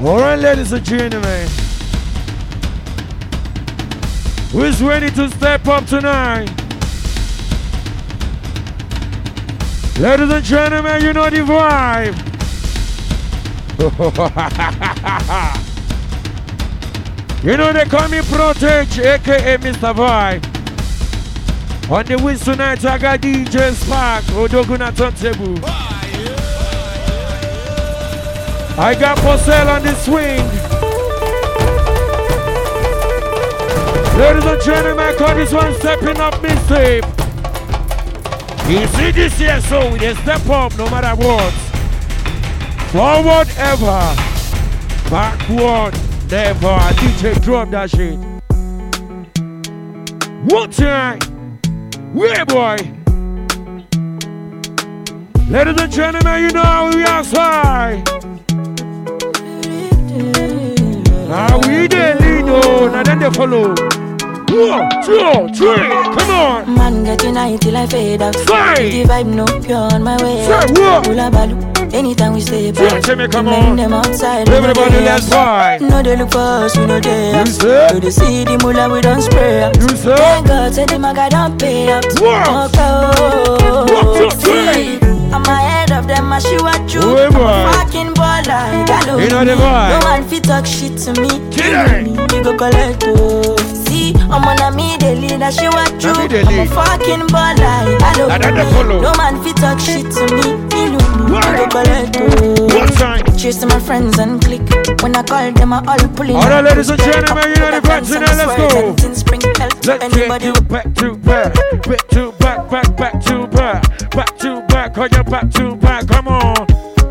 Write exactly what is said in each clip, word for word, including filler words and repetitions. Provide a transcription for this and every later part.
Alright, ladies and gentlemen. Who's ready to step up tonight? Ladies and gentlemen, you know the vibe. You know they call me Protege, aka Mister Vibe. On the wings tonight, I got D J Spark, Odoguna Turntable. I got Porcel on the swing. Ladies and gentlemen, call this one stepping up mixtape. You see this here, so we step up no matter what. Forward ever, backward never. D J drop that shit. One time, yeah boy. Ladies and gentlemen, you know how we outside. Now we the lead on, and then they follow. One, two, three, come on. Man getting high till I fade out. Say. The vibe no pure on my way. Say what? Hula balu. Anytime we stay back. Say me, come Men on. them outside. Everybody let's fight. No they look for us, we know they. You say? So they see the mula we don't spray up. You say? Thank God say the maga don't pay up. What? One, two, three. I'm ahead of them, I shoot at you. Oh, boy. Fucking baller, you You know the vibe. No man fit talk shit to me. Kill it. You go collect oh. See, I'm on a me the lead, I shoot at you. Na me the I'm a lead. fucking baller, you And then they follow. No man fit talk shit to me. You know me, Why? you go collect oh. One time. Chase to my friends and click. When I call them, I all pulling. All right, ladies and gentlemen, you know the vibes now. Let's go. Let's Anybody take you back to back, back to back, back, back to back, back to back, call you back to back. Come on,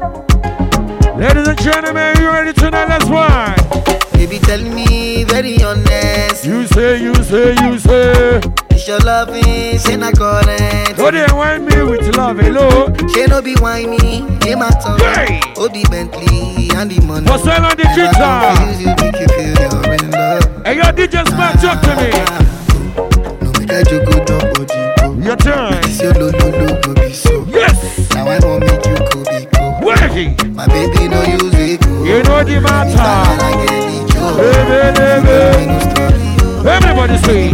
ladies and gentlemen, you ready tonight? Let's ride. Baby, tell me very honest. You say, you say, you say. It's your loving, say not current. Go there, wine me with love, hello. She no be whiny, name my tongue. Hey. Oh, the Bentley and the money. What's that on the Never guitar? confuse you, make you feel you're in love. Hey, your D J Smack, talk to me. No, make I joke, go drop body, go. Your turn. It's your lo, lo, lo, go be so. Yes. Now I won't make you go be go. Working. My baby no use it go. You know the matter. Baby, baby. Everybody say.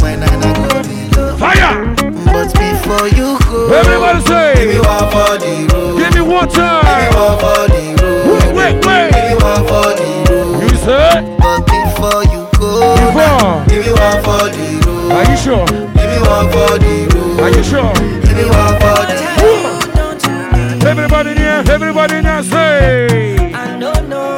Fire. But before you go, Everybody say. give me one for the road. Give me one Give me time. one for the road. Wait, wait, Give me wait. one for the road. You said? But before you go, Before. give me one for the road. Are you sure? Give me one for the road. Are you sure? Give me one for the road. Everybody there, everybody there say. I don't know.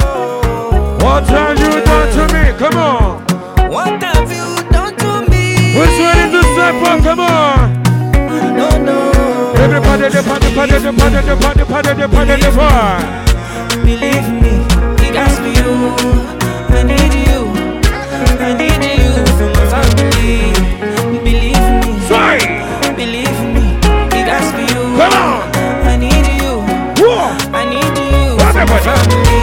What have you done to me? Come on. What have you done to me? Who's ready to step up? Come on. No, no. Everybody, the party, party, the party, the party, party, the party, the party. Believe me, it has me you. I need you. I need you for my family. Believe me, Say. believe me, it has me you. Come on. I need you. Whoa. I need you for my Everybody. family.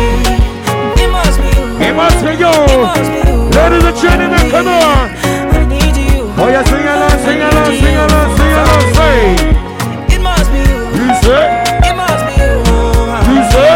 It must be you. It must be you. It must be you. Ladies and gentlemen, come on. I need you. Oh, yeah, sing along, sing along, sing along, sing along, say. It must be you. You say? It must be you. You say?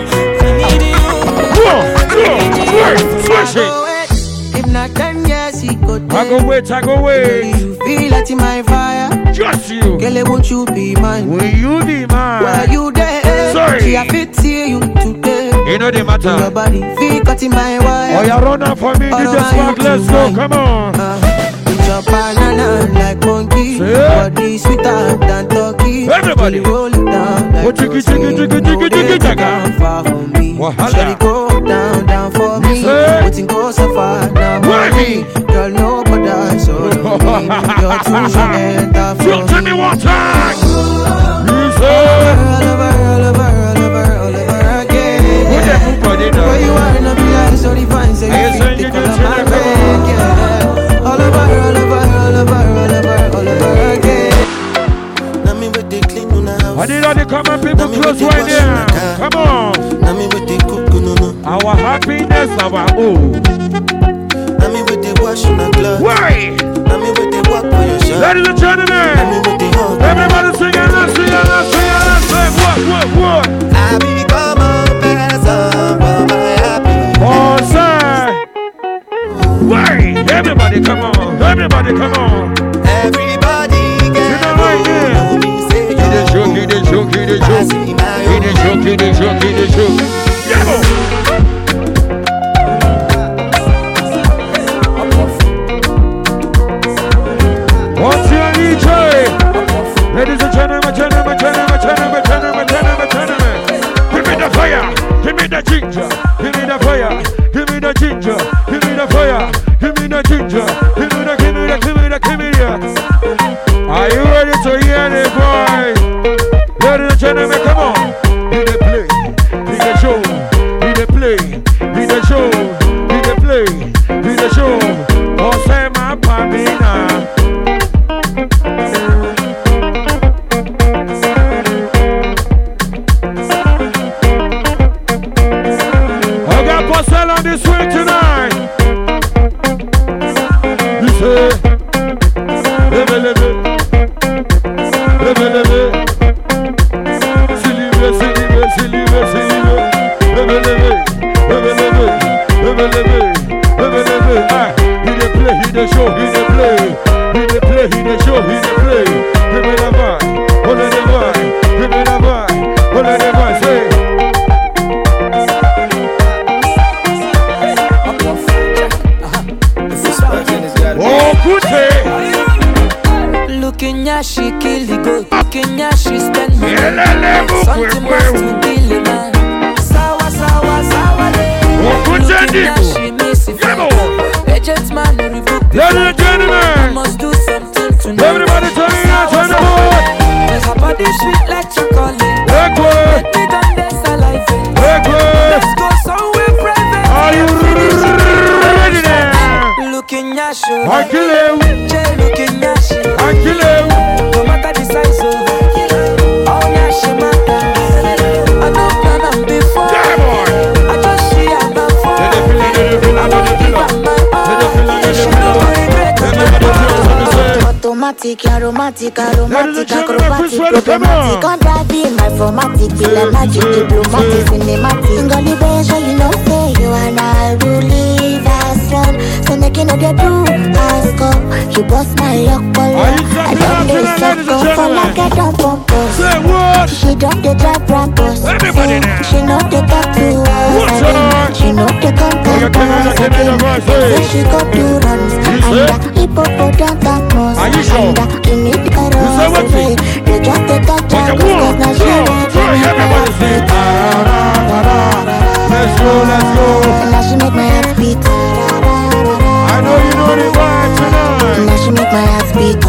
I need you. One, two, three, smash it. If not ten years, he go I go wait, I go wait. You feel like in my fire. Just you. Girl, won't you be mine? Will you be mine? Were you there? Sorry. See, I fit see you today. You know the Your matter. body feel cut in my wire. Oh, you run out for me, All you just over walk, you let's go, tonight. come on. Uh, with your banana like monkey. Say. Body sweeter than turkey. Everybody. Shawty, roll it down like Oh, jiggy, Rosé. jiggy, jiggy, jiggy, No jiggy, days jiggy. down far from me. Wahala. Shawty, go down, down for me. Say. Waiting go so far now. Working. Girl, no bother, so don't mean you're too shy enter for Talk to me one time. You say? All over, all over, all over, all over again. Put that hoop on it now. Where you are, no be like so divine, say Are you you saying fit you the do color shit my like red, yeah. All over, all over, all over, all over, all over again. Now me with the clean on the house. I need all the common people close right there. Come on. Now me with the cook no no. Our happiness, our own. Now me with the wash on the cloth. Why? Now me with the walk for your shot. Ladies and Now me gentlemen, with the hug. everybody sing it, let's sing it, let's sing it, let's sing what, what, what? I become a person for my happy. For keep the show, keep the show. Yeah, boy. What's your D J? Ladies and gentlemen, gentlemen, gentlemen, gentlemen, gentlemen, gentlemen, gentlemen. Give me the fire, give me the ginger, give me the fire, give me the ginger, give me the fire, give me the ginger, give me the, give me the, give me the, give me the. Are you ready to hear the voice? Ladies and gentlemen, come on. Be the play, be the show, be the play, be the show, be the play, be the show. Oh, say my Pamina. I got Marcel on this way tonight. You say, leve, leve, leve, leve. Silive, silive, silive, silive. Leve, leve, leve, leve, leve, leve, leve, leve. Ah, he dey play, he dey show, he dey play. He dey play, he dey show, he dey play. Give me the vibe, hold the vibe. Give me the vibe, hold the vibe. Say. Oh, good day. Looking at she kill the goat. Looking at she spend money. Something must to kill the man. Sawa, sawa, sawa. Oh, good day. Looking at she miss it. Agent man, revoke the Ladies and gentlemen, must do something tonight. everybody turn it on, turn it on. There's a body sweet like chocolate. Backward, Let me down there saliva. backward. Let's go somewhere private. Are you ready now? Looking at you. I kill him, Jay looking at you. I kill him. No matter the size of oh yeah, she matter. I don't plan on before. Yeah, boy. I just see her now for. Let the feel, let the feel, I let the don't feel. give her my Let the feel, all. let the She feel. no go regret Let my the feel, all. let the feel. Automatic, aromatic, aromatic, gentlemen, acrobatic, push ready, come on. problematic, on driving, my formatic, feel magic, diplomatic, cinematic. Ngoli Beja, you know, say you and I will live as one. So make you know they do ask up. You bust my luck, Are you I talking don't about do tonight, ladies and suck up for gentlemen? like I don't pump us. Say what? She don't the drive rampos. Everybody now. She know they talk to What's us. up? She know they come Oh, you come can't us get in the again. voice, Say hey. she go do runs. You say? And the hippopotamus. Are you sure? And the in it You say what away. They just take a Okay, chance. one, Cause now two, she won't three, make everybody my say, heart ah, da, da, da. Let's go, let's go. beat. Now she make my heart beat. I know you know the vibe tonight. Now she make my heart beat.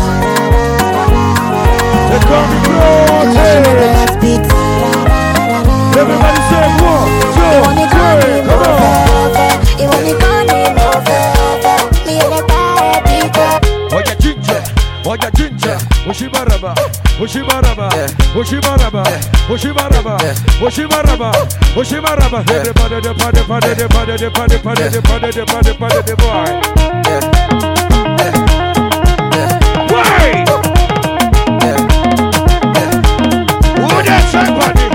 Let's go, be Now she make my close. heart beat. Everybody say one, two, three, come on. You want to call me over. Me and the baby girl. Oh, yeah, ginger, oh, yeah, ginger. Oshibaraba, Oshibaraba, Oshibaraba, Oshibaraba, Oshibaraba, Oshibaraba. Everybody, the party, party, the party, the party, party, the party, the party, party, the boy. Why? Who that somebody?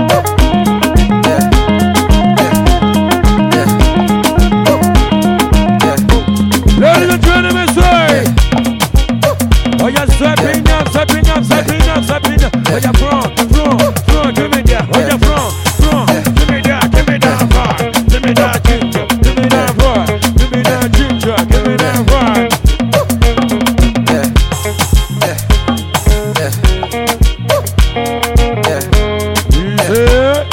Ladies and gentlemen, say, oh, you're stepping up, stepping up, stepping up, stepping up. Oh, you're from, from, from, give me that. Oh, you're from, from, give me that, give me that vibe. Give me that ginger, give me that vibe. Give me that ginger, give me that vibe. Easy.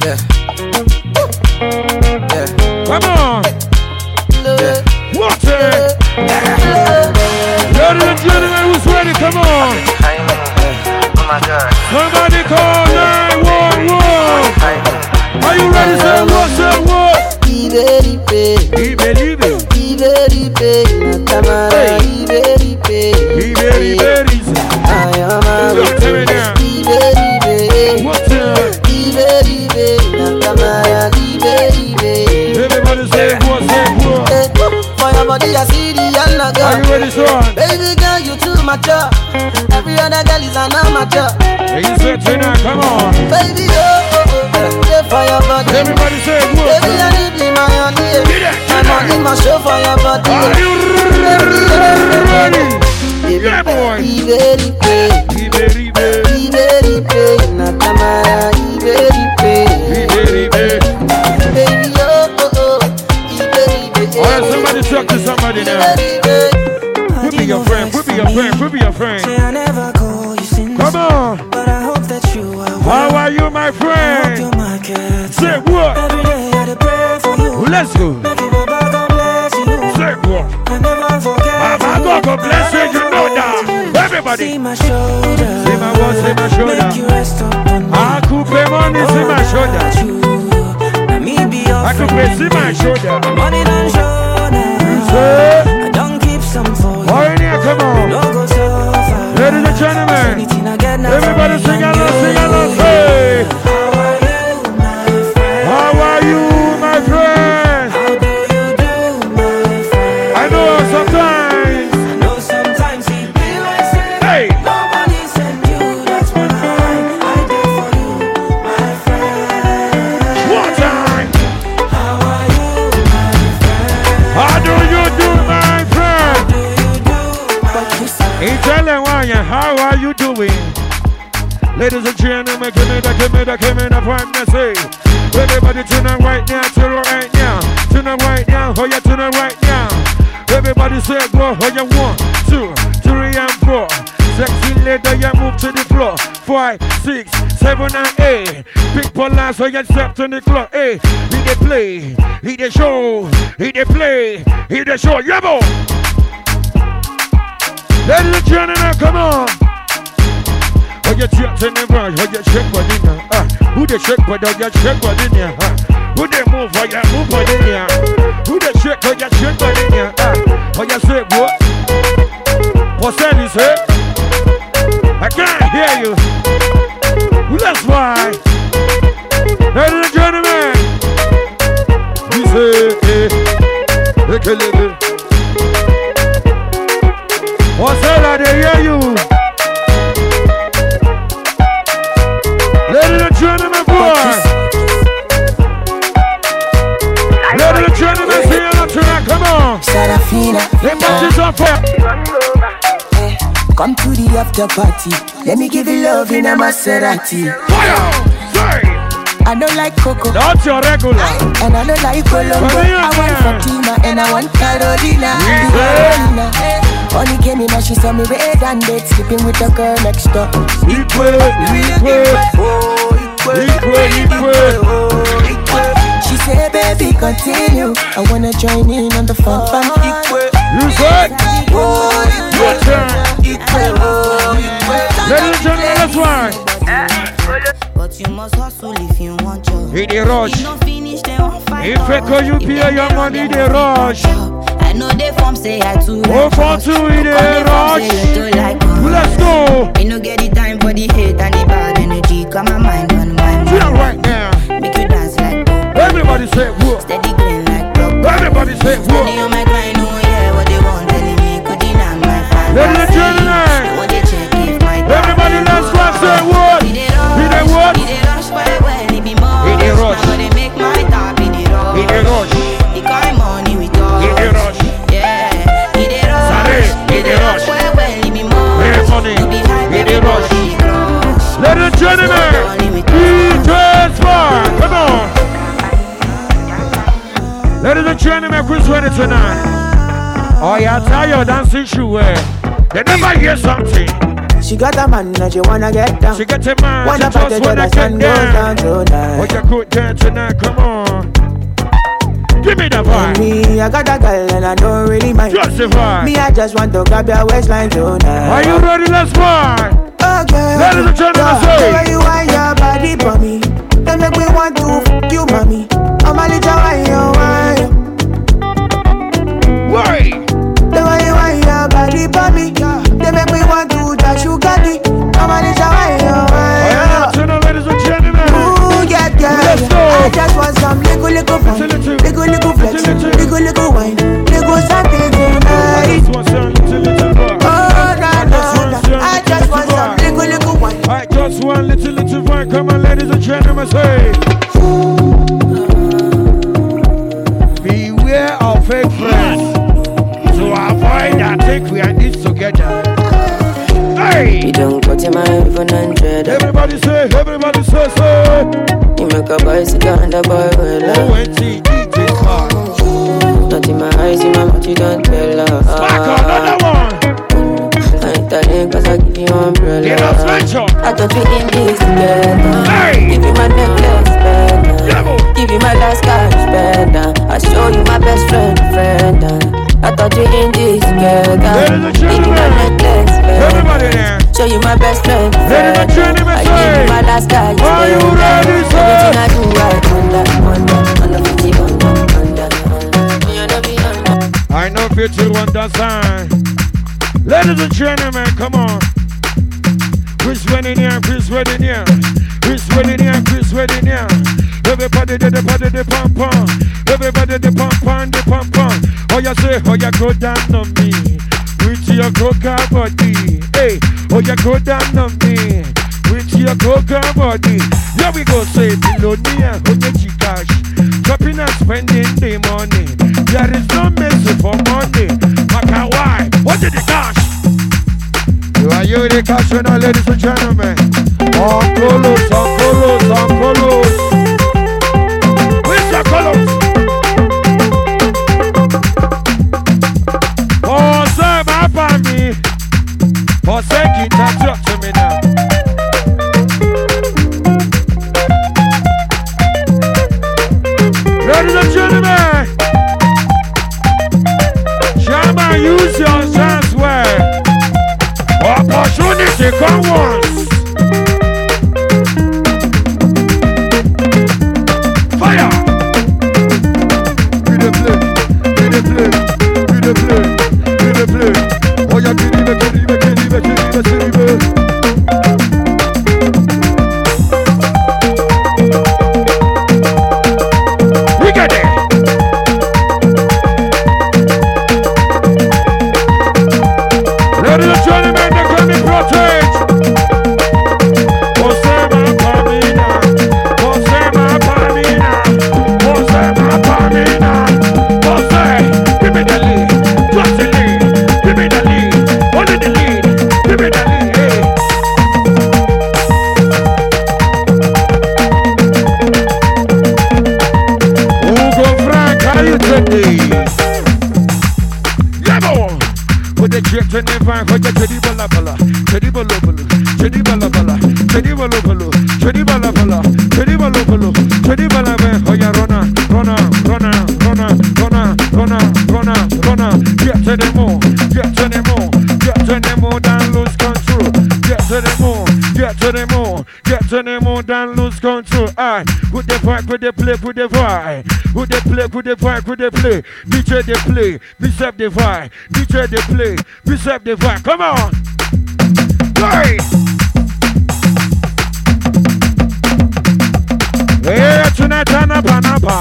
Come on. Watch it. Ladies and gentlemen, who's ready? Come on. Oh my God. Somebody call nine one one. Are you ready? Say what, say what? Iberipe, Iberibe, Iberipe, Natamara, Iberipe, Iberibe, I am a Look to me now. Iberipe, What's up? Iberipe, Natamara, Iberipe. Everybody say what, say what? For your body, I see the yellow Are girl. you ready, son? Baby girl, you too mature. Every other girl is an amateur. Hey, you say tonight, come on. Baby, oh, oh, oh, stay for your body. Everybody say Baby, what? I need be my honey. Get that, get And I need my show for your body. Are you ready? Yeah, boy. Iberipe, Iberibe, Iberipe, Natamara, Iberipe. my friend. Walk your market. Say what? Every day I dey pray for you. Let's go. Make you Baba God bless you. Say what? I never forget. Baba God go bless you, you know that. Everybody. See my shoulder. See my what? See my shoulder. Make you rest upon me. I could pay money, see my shoulder. I could pay, see my shoulder. Money don't show now. I don't keep some for you. Oh, in here, come on. No go so far. Ladies and gentlemen, Anything I get now. everybody sing along, sing along, say. How are you, my friend? How are you, my friend? How do you do, my friend? I know sometimes. I know sometimes it be like say, Hey. nobody sent you. That's why I did for you, my friend. One time. How are you, my friend? How do you do, my friend? Do you do, my friend? Hey, tell them why, how are you doing? Ladies and gentlemen, give me the, give me the, give me the point, me say. Everybody tune on right now, tune on right now. Tune on right now, oh yeah, tune on right now. Everybody say go, oh yeah, one, two, three and four. Sexy lady, you move to the floor. Five, six, seven and eight. Big last, so you step to the clock. Hey, he dey play, he dey show, he dey play, he dey show. Yeah, boy. Ladies and gentlemen, come on. Oh, you check to the right, oh, you check what in there. Ah, who they check what, oh, you check what in there. Ah, who they move, oh, you move what in there. Who they check, oh, you check what in there. Ah, oh, you say what? What's that you say? I can't hear you. Well, that's why. Ladies and gentlemen, you say, eh, they can live it. What's that I they hear you? Ladies and gentlemen, boy. Ladies and gentlemen, see you not tonight, come on. Sarafina, They matches on fire. come to the after party. Let me give you love in a Maserati. Fire! Say! I don't like Coco, That's your regular. and I don't like Colombo. Come here, I want man. Fatima, and I want Carolina. Yeah. Carolina. Only came in and she saw me red and dead, sleeping with a girl next door. Equal, equal, equal, equal. She said, baby, continue. I wanna join in on the fun, fun. You said? Your turn. Ladies and gentlemen, that's right. But you must hustle if you want your. He dey rush. You don't finish, they won't fight. If I call you pay your money, they rush. I know they form say I too like Oh, for us. two, Come they they form rush. say you too like us. Let's go. Me no get the time for the hate and the bad energy. Come my mind on my Feel mind. right now. Make you dance like dog. Everybody say whoop. Steady green like dog. Everybody say Steady whoop. on my grind, oh yeah, what they want telling me could deny my fan. Ladies and gentlemen. I want to check if my Everybody, let's go and say what? He dey rush, He dey what? He dey rush well, well, he be more. He dey rush. Now they make my top, he dey rush. He dey rush. The kind money we talk. He dey rush. Yeah, he dey rush. Sorry, he dey rush. Well, well, he be more. Hey, money. You be hype, He dey rush. everybody dey crush. Ladies and gentlemen, D J Spark, come on. Ladies and gentlemen, Chris ready tonight. Oh, yeah, tie your dancing shoe, eh? They never hear something. She got a man that you wanna get down. She get a man, Wanna she just wanna package and get go down down. tonight. Oh, you could dance tonight, come on. Give me the vibe. Me, I got a girl and I don't really mind. Just the vibe. Me, I just want to grab your waistline tonight. Are you ready? Let's vibe. Oh, girl. Ladies and gentlemen, Yeah, say. the way you want your body for me, they make me want to f you, mommy. I'm a little wine, you wine. Wait. The way you want your body for me, they make me want to touch you, daddy. I'm a little wine, you Oh, yeah, wine. tonight, ladies and gentlemen. Ooh, yeah, girl. Let's go. I just want some little, little fun, Little, little. little, little flex, Little, little. little, little wine, little something I tonight. just want some little, little vibe. Oh, na, I just na, want na. some I just want little some vibe. little, little wine. I just want little, little vibe. Come on, ladies and gentlemen, say. Beware of fake friends. To avoid that thing we are this together. Hey! You don't cut him out for nine dread. Everybody say, everybody say, say. You make a bicycle and a boy well O up. N T D J Spark. Not in my eyes, in my mouth, you don't tell her. Spark another one. I ain't telling cause I give you umbrella. Get us venture. I thought we in this together. Hey! Give you my be my last cash spend. I show you my best friend, friend. I thought you in this together. Give you my necklace, everybody there. Show you my best friend, friend. Ladies and gentlemen, I give you my last cash spend. Are you ready, sir? Everything I do, I under, under, under fifty, under, under, under. I know fifty wonder sign. Ladies and gentlemen, come on. Chris wedding here, Chris wedding here. Chris wedding here, Chris wedding here. Everybody did the party, the pom pom. Everybody the pom pom, the pom pom. Oh, you say, oh, you go down on me. With your coca body. Hey, oh, you go down on me. With your coca body. Here we go, say, Pilonia, oh, you cash. Shopping and spending the money. There is no mercy for money. Maka, why? What did the cash? You are you the cash now, ladies and gentlemen. Uncolos, uncolos, uncolos. Where's your colors? Oh, sir, my family. For sake, talk to me now. Ladies and gentlemen, Shama, use your chance where opportunity come once. Fire! We the play, we the play, we the play, we the play. Oh, yeah, kiribe, kiribe, kiribe, kiribe, kiribe. We get it. Ladies and gentlemen, they call me Protege. Você vai pra mina, você vai pra mina, você vai pra mina, você. Give me the lead, just the lead, give me the lead, only the lead, give me the lead, hey. Hugo Frank, how you today? Yeah, boy. Put the jet in the van, put the teddy bala bala, teddy bala bala, teddy bala bala, teddy bala bala, teddy bala bala, teddy bala bala, teddy bala bala. Oh yeah, runner, runner, runner, runner, runner, runner, runner, runner. Get to the moon, get to the moon, get to the moon, and lose control. Get to the moon, get to the moon, get to the moon, and lose control. Aye, with the vibe, with the play, with the vibe, with the play, with the vibe, with the play. D J the play, bishop the vibe, D J the play, bishop the vibe. Come on, play. Hey, tonight, Anapa, Anapa.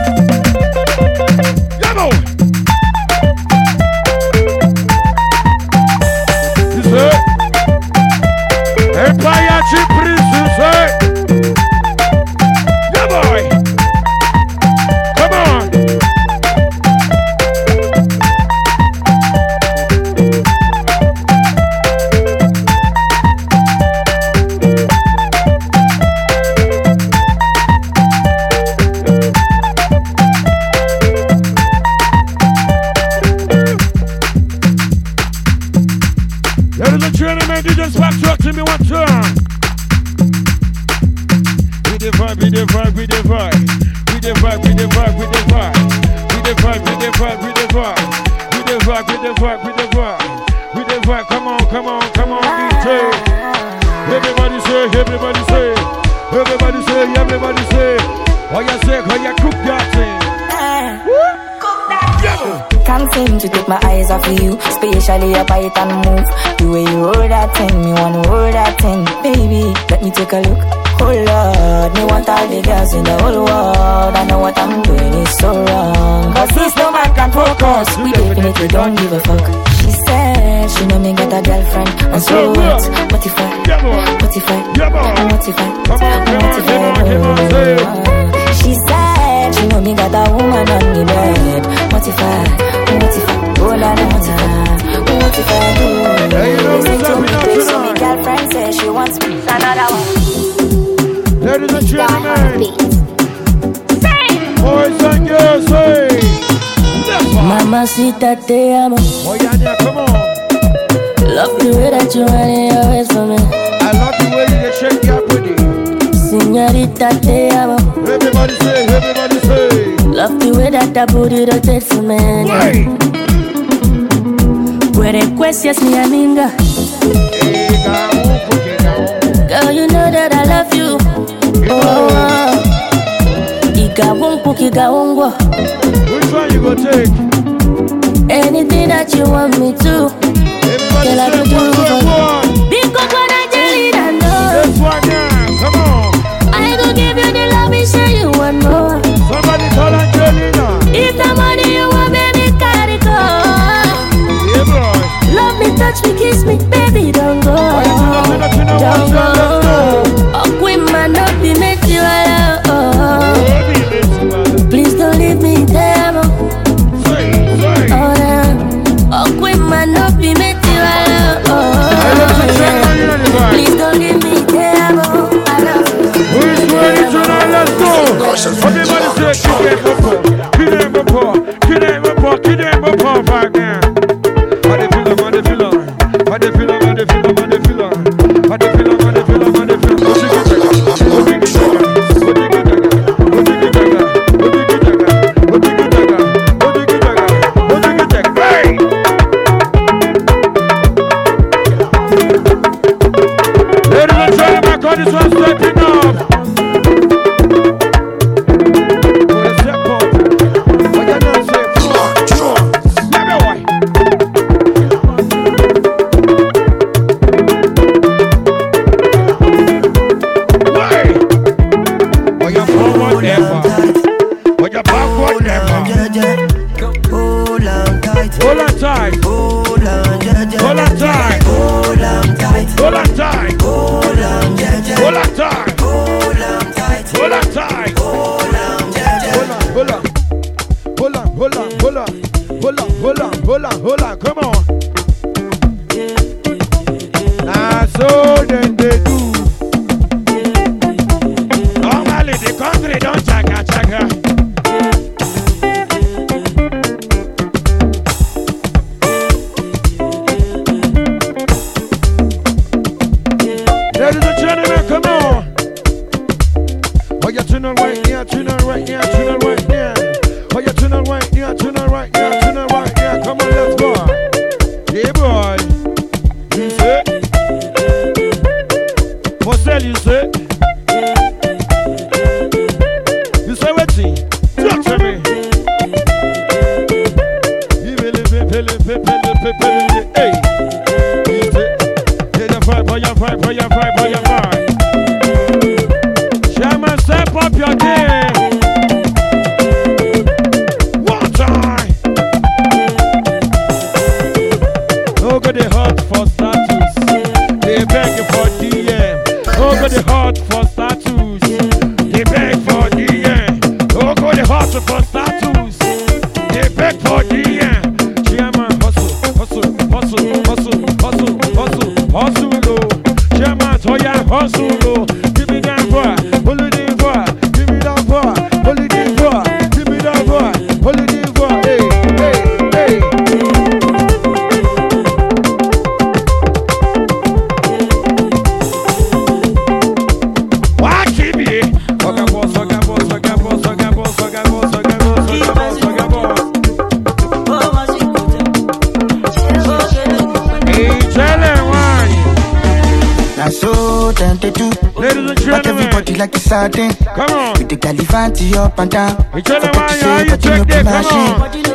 Yamo. You say, Empire Chief Prince, you say. Yeah, boy. Come on. Ladies and gentlemen, you just back talk to me one time. We the vibe, we the vibe, we the vibe. We the vibe, we the vibe, we the vibe. We the vibe, we the vibe, we the vibe. We the vibe, we the vibe, we the vibe. We the vibe, come on, come on, come on, D J. Everybody say, everybody say. Everybody say, everybody say. Oh, you say, how you cook that thing. Cook that Yeah. Can't seem to take my eyes off of you, especially your bite and move. The way you roll that thing, me wanna roll that thing. Baby, let me take a look. Oh Lord, me want all the girls in the whole world. I know what I'm doing is so wrong, cause this no man can focus. We definitely don't give a fuck. She said she know me got a girlfriend, and so what? What if I? What if I? What if I? What if I? She said she know me got a woman on the bed. What if I? What if I? Oh la la, what if I? What if I do? Listen to me, please. So my girlfriend says she wants me another one. Ladies and gentlemen, boys and girls, say, Mamacita, te amo. Oh yeah, yeah, come on. Love the way that you run it always for me. I love the way you shake your booty. Señorita, te amo. Everybody say, everybody say. Love the way that that booty rotates for me. Puede cuestias mi amiga. Girl, you know that I love you. Oh, Iga wonku, Iga wongwa. Which one you gonna take? Anything that you want me to. Girl, I will do for you. Big up on Angelina, no. This one now, come on. I go give you the love and show you one more. Somebody call Angelina. If the money you want, baby, carry go. Yeah, boy. Love me, touch me, kiss me, baby, don't go. Don't go. Oh, queen man, not be made you alone. Please don't leave me there. Oh, yeah. Oh, queen man, not be made you alone. Please don't leave me there. I love you. Who's ready tonight? Let's go. Everybody say, kill them before, kill them before, kill them before, kill them before, right now. How they feel, how they feel, how they feel, how they feel, how they feel, how they feel, how they feel, how they ladies and gentlemen, God is one stepping up. Come on. With the Galifanti up and down. We tell them why you, you check there, come on.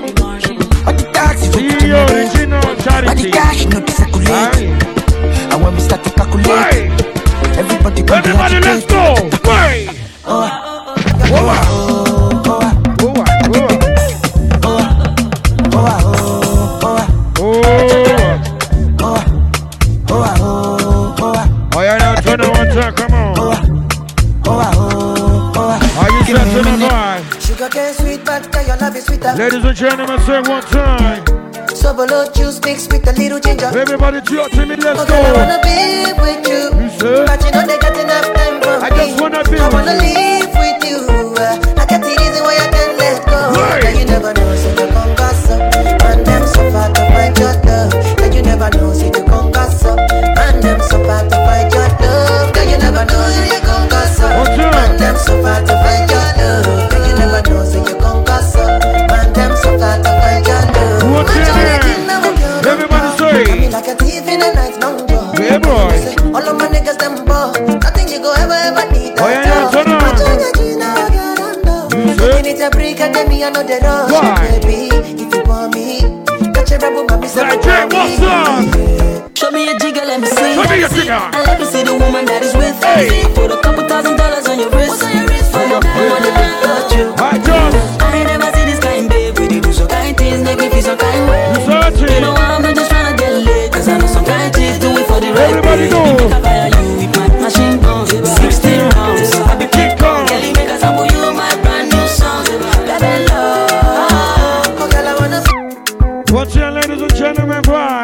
But the taxi see you original charity. But the cash no circulate. And when we start to calculate, Why? everybody go to everybody let's go. Why? Oh, oh, oh, oh, oh, oh, yeah, now turn the one turn, come on. Are you set to the vibe? Sugar cane sweet, but your love is sweeter. Ladies and gentlemen, say one time. Sobolo juice mixed with a little ginger. Everybody talk to me, let's okay, go. I wanna be with you, you say? But you know they got enough time for I me. just wanna be I with wanna you. live with you. I got the reason why I can't let go. Right. And you never know, so you come gossip. And them so far to find your love. And you never know, so you come gossip. And them so far to find your love. And you never know, so you come gossip. And them so far to find your love. other day me I know they rush. Why? Baby, if you want me, catch a rebel, mommy, say Like Jay, what's up? Show me a jigger, let me see. Show me your jigger. And let me see the woman that is with Hey. me. Put a couple thousand dollars on your wrist. What's on your wrist? For your money, touch you. I just. I ain't never seen this kind, babe. We do some kind things, make me feel some kind way. You searching. You know I'm not just trying to get laid. Cause I know some kind things do it for the right Everybody pay. know. Make a fire you with my machine guns. sixteen rounds. I be King Kong. Girl, you make a sample you my brand new song. Baby love. Oh, girl, I wanna What's your ladies and gentlemen, why?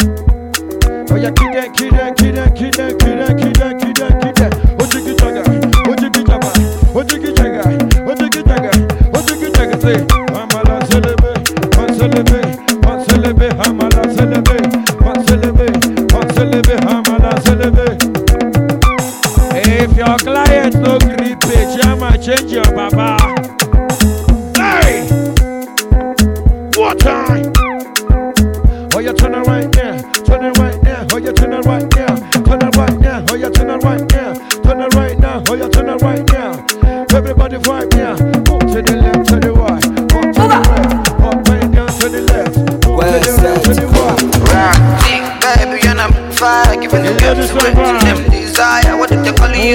Oh, yeah, kid that, kid that, kid that, kid that, kid that, kid that, kid that, kid that. What you get, Jagger? What you get, Jagger? What you get, Jagger? What you get, Jagger? What you get, Jagger? Say, I'm a la celebrate, I'm celebrate, I'm celebrate, I'm a la celebrate, I'm celebrate, I'm celebrate, I'm a la celebrate. If your client no grip it, you might change your baba. Hey! What time? Oh, you turn it right there, turn it right there. Oh, you turn it right there, turn it right there. Oh, you turn it right there, turn it right now. Oh, you turn it right there. Everybody right there. Move to the left, to the right. Move to the right, up right down to the left. Move to the left, to the right. Baby, you're not fire, giving them gifts to it. Them desire, what did they call you?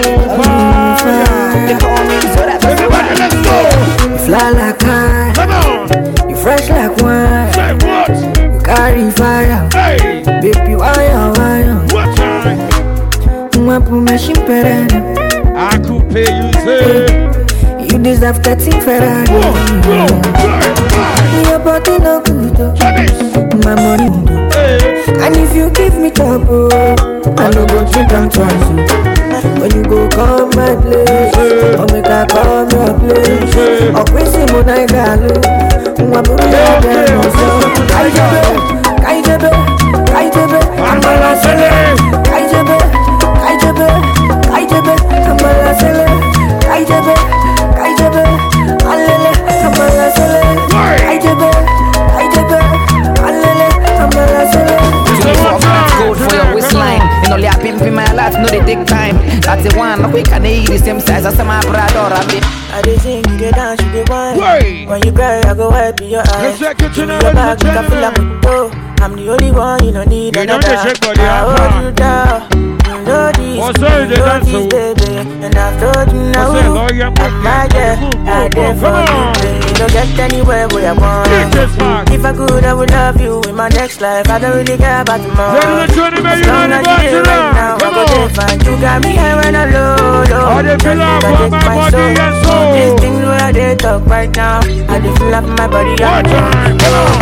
They call me so that Everybody, let's go. you fly like high, Come on. you fresh like wine, Say what? you carry fire, Hey, baby wire wire. what time? Uma machine perene, I could pay you, say. you deserve thirteen Ferrari. Go, go, go, Your body no good, oh. go. My money do. Hey, And if you give me trouble, I no go think I'm twice. oh. When you go come my place, or make I come your place, or quincy monai galo, uma buria galo. Kaijebe, kaijebe, kaijebe, amala sele. Kaijebe, kaijebe, kaijebe, amala sele. Kaijebe, kaijebe, alele, amala sele. Kaijebe, kaijebe, alele, amala sele. Gold for your waistline. You know, they pimp in my life, no, they take time. That's the one, no, we can eat the same size as my brother. I dey sing, you dey dance, you dey wine. Wait. When you cry, I go wipe your eyes. Let's take it to Give me the your back, ladies make and I feel like gentlemen. a pro. I'm the only one, you don't need You know another. they shake body, I huh? hold you down. You know this, What's that, you they know dance this, to? baby. And I've told you now. What's that, lawyer? I'm my girl, I did for Come you. on. Baby, don't get anywhere where I want. Get this back. If I could, I would love you in my next life. I don't really care about tomorrow. Ladies and gentlemen, As you long know as the you here bachelor. right now, I Come go on. there fine. You got me here when I low, low. I dey feel Now up you for can my take body and soul. These things where I dey talk right now, I dey feel up my body. One time, come on.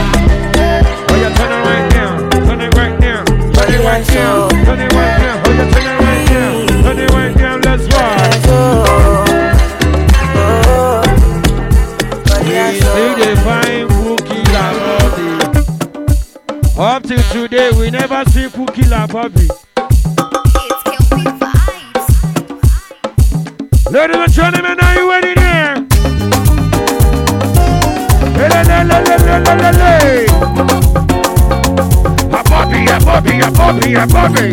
Oh, you turn it right now, turn it right now, turn it right now, turn it right now. Oh, you turn it right now, turn it right now. Let's ride. We see the fine Pookie La Bobby. Up till today, we never see Pookie La Bobby. Ladies and gentlemen, are you ready there? Le, le, le, le, le, le, le, le. A Bobby, a Bobby, a Bobby, a Bobby.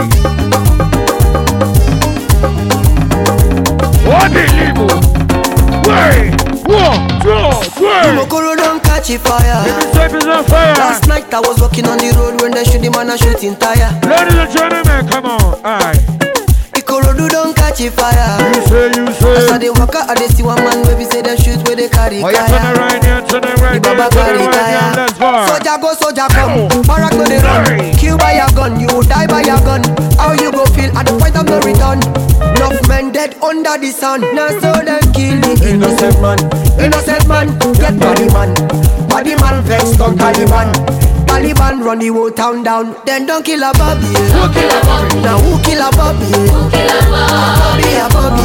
What believe? Wait, one, two, three. Mokoro don't catch a fire. Baby, safe is on fire. Last night I was walking on the road when they shoot the man a shooting tire. Ladies and gentlemen, come on, aye. Ikorodu don't catch a fire. You say, you say. As I dey walk out, I dey see one man baby say them shoot where they carry Oh, you turn it right now, turn it right The now, baba turn carry it right now, tire. let's go. Soldier go, soldier come. Barak no dey run. Kill by your gun, you die by your gun. How you go feel at the point of no return? Enough men dead under the sun. Now so them kill the innocent man. Innocent man, get body man. Body man vex on Taliban. Taliban run the whole town down. Then don't kill a Bobby. Who kill a Bobby? Now who kill a Bobby? Who kill a Bobby? A Bobby.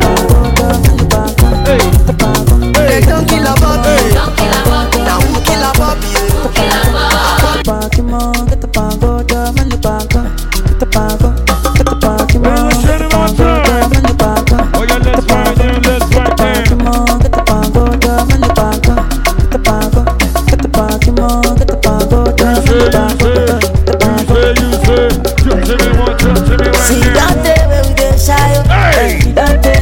Hey, They don't kill a Bobby. Don't kill a Bobby. Now who kill a Bobby? Who kill a Bobby? Pokemon, get the pango, drum and the pango. Get the pango, get the Pokemon, get the pango, drum and the pango. oh yeah, let's ride there, let's ride there. Pokemon, get the pango, drum and the pango. Get the pango, get the Pokemon, get the pango, drum and the pango. You say, you say, you say, jump to me one, jump to me right See now. that day when we get shy, Hey! see that day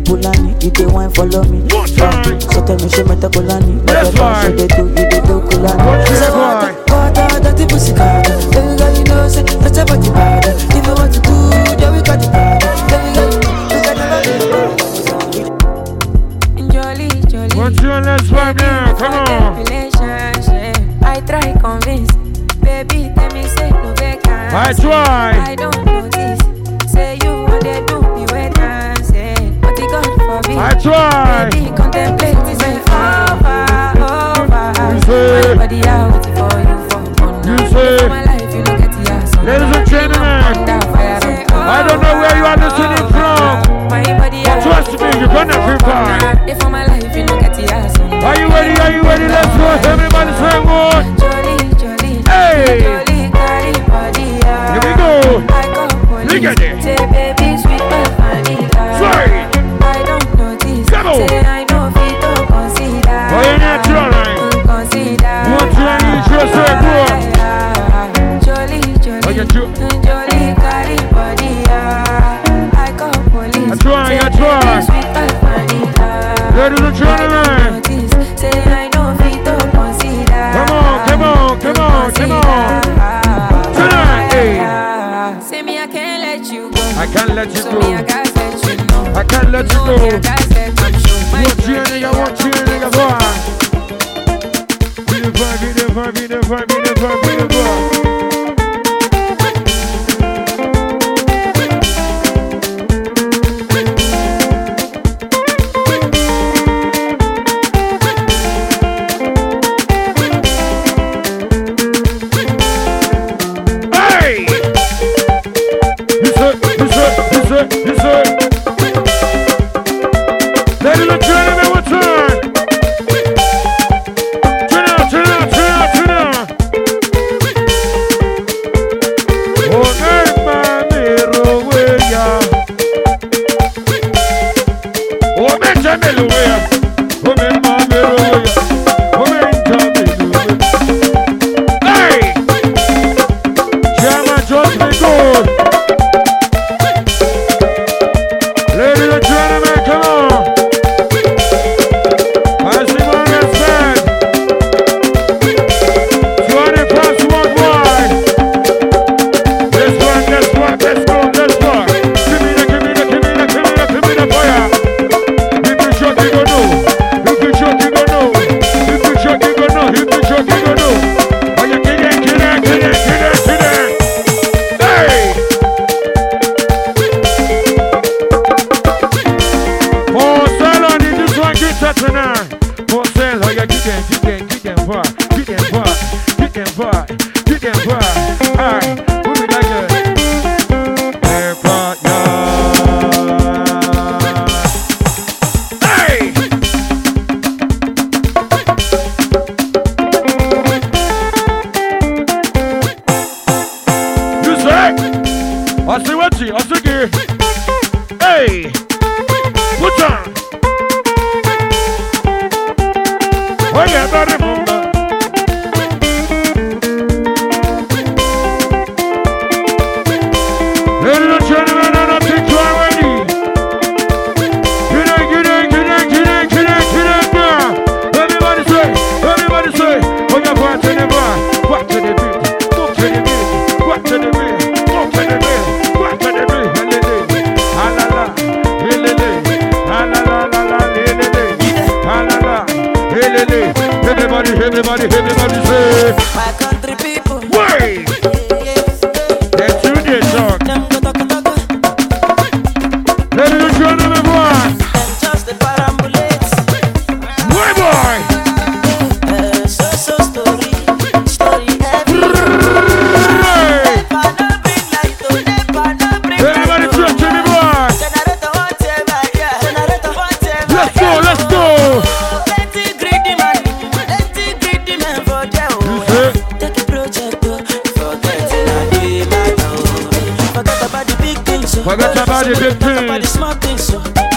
Pulani, you the wine follow me. So tell me she met a Kulani. That's why. They do, you they do Kulani. Say water, water, dirty pussy carter. Baby girl, you know say that's a body powder. If you want to do, then we got the powder. Baby girl, you got the body. Jolly, jolly. What's your last vibe now? Come on. I try convince, baby, tell me say no vacancy. I try. I don't notice. Say you want to do me when I say, but you got for me. I try. Baby, contemplate me say over, over. My body out waiting for you for fun. You say. For my life, you look at the ass. Ladies and gentlemen, I don't know where you are listening from. My body out. Trust me, you're gonna prepare. For my life, you look at the ass. Are you ready? Are you ready? Let's go. Everybody say what? Jolly, jolly. Hey. Jolly, carry body out. Here we go. Look at it. Say baby, sweet but vanilla. Sorry. I don't notice. Come on. Say I know fit to consider. Oh, you're not trying. Consider. What you need to say, bro? Jolly, jolly. Oh, you're true. Jolly, carry body out. I call police. I try, I try. Sweet but vanilla. Ladies and gentlemen. Say I know fit to consider. Come on, come on, come on, come on. Tonight, hey. Say me I can't let you go. I can't let you So go. me I can't let you know. I can't let you go. Me I can't let you show my What you nigga, what you nigga, boy? Be the vibe, be the vibe, be the vibe, be the vibe, be the vibe. Ladies and gentlemen, what's on? Turn out, turn out, turn out, turn out. Oh, my mirror, where ya? Oh, my jamel, where? Oh, my mirror, where ya? Oh, my jamel, where? Hey! Jama, just me good. Ladies and gentlemen, come on. I see more respect. twenty plus one wide. Let's work, let's work, let's go, let's work. Give me the, give me the, give me the, give me the, give me the fire. If you shot, you go know. If you shot, you go know. If you shot, you go know. If you shot, you go know. Are you kidding, kidding, kidding, kidding, kidding? Hey! Tonight, for sale, oh yeah, get them, get them, get them far, get them far, get them far, get them far. Alright, move it like that. Airport yard. Hey! You say? I see what you, I see you. Hey! Put on. Oh yeah, but remember. Ladies and gentlemen, I don't think you are ready. Get in, get in, get in, get in, get in, get in now. Everybody say, everybody say, oh yeah, back to the bar, back to the beat, go to the beat, back to the beat, go to the beat, back to the beat, la la la, la la la, la la la la, la la. Everybody, everybody, everybody say my country people. Wait! That's you there, talk. Ladies and gentlemen, boy. Just the parambulates. Boy, boy. Uh, so, so story. Story heavy. Everybody talk to me, boy. Let's go, let's go. Forget about the big things.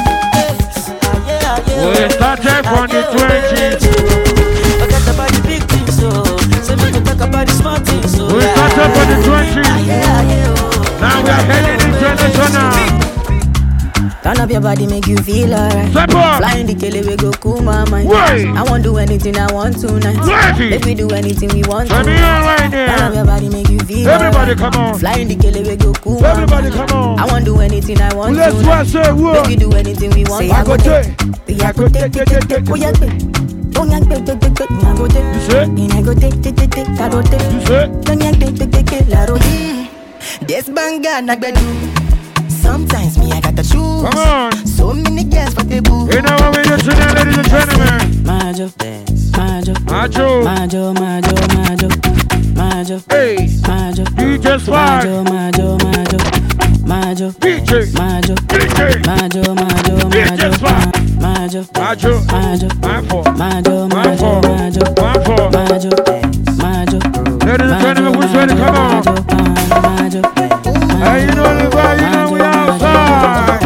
We started from the twenties. Forget about the big things. So we can talk about the small things. We started from the twenties. Now we are heading international. Turn up your body, make you feel alright. Flying the kele, we go cool my mind. Wait. I won't do anything I want tonight. Ready. If we do anything we want Turn to. me on right now. Turn up your body, make you feel Everybody alright. come on. Flying the kele, we go cool Everybody my mind. come on. I won't do anything I want Let's to. watch say what. If we do anything we want Say to. I go take. I go take, take, take, take. Oh yeah, take. Oh yeah, take, take, take, take. I go take. You say? I go take, take, take, take. I go take. You say? Don't you take, take, take, take. I go take. This banga na gbedu. Sometimes me I got the shoes. Come on. So many girls for the boo. You know what we do tonight, ladies and gentlemen. Majo, Majo, Majo, Majo, Majo, Majo, Majo. Hey, Majo, D J Spy. Majo, Majo, Majo, Majo, D J, Majo, D J, Majo, Majo, D J Spy. Majo, Majo, Majo, my fault, Majo, my Majo, fault, Majo, my fault. Majo, Majo. Ladies and gentlemen, who's ready? Come on. Majo, Hey, you know the vibe, you know we outside.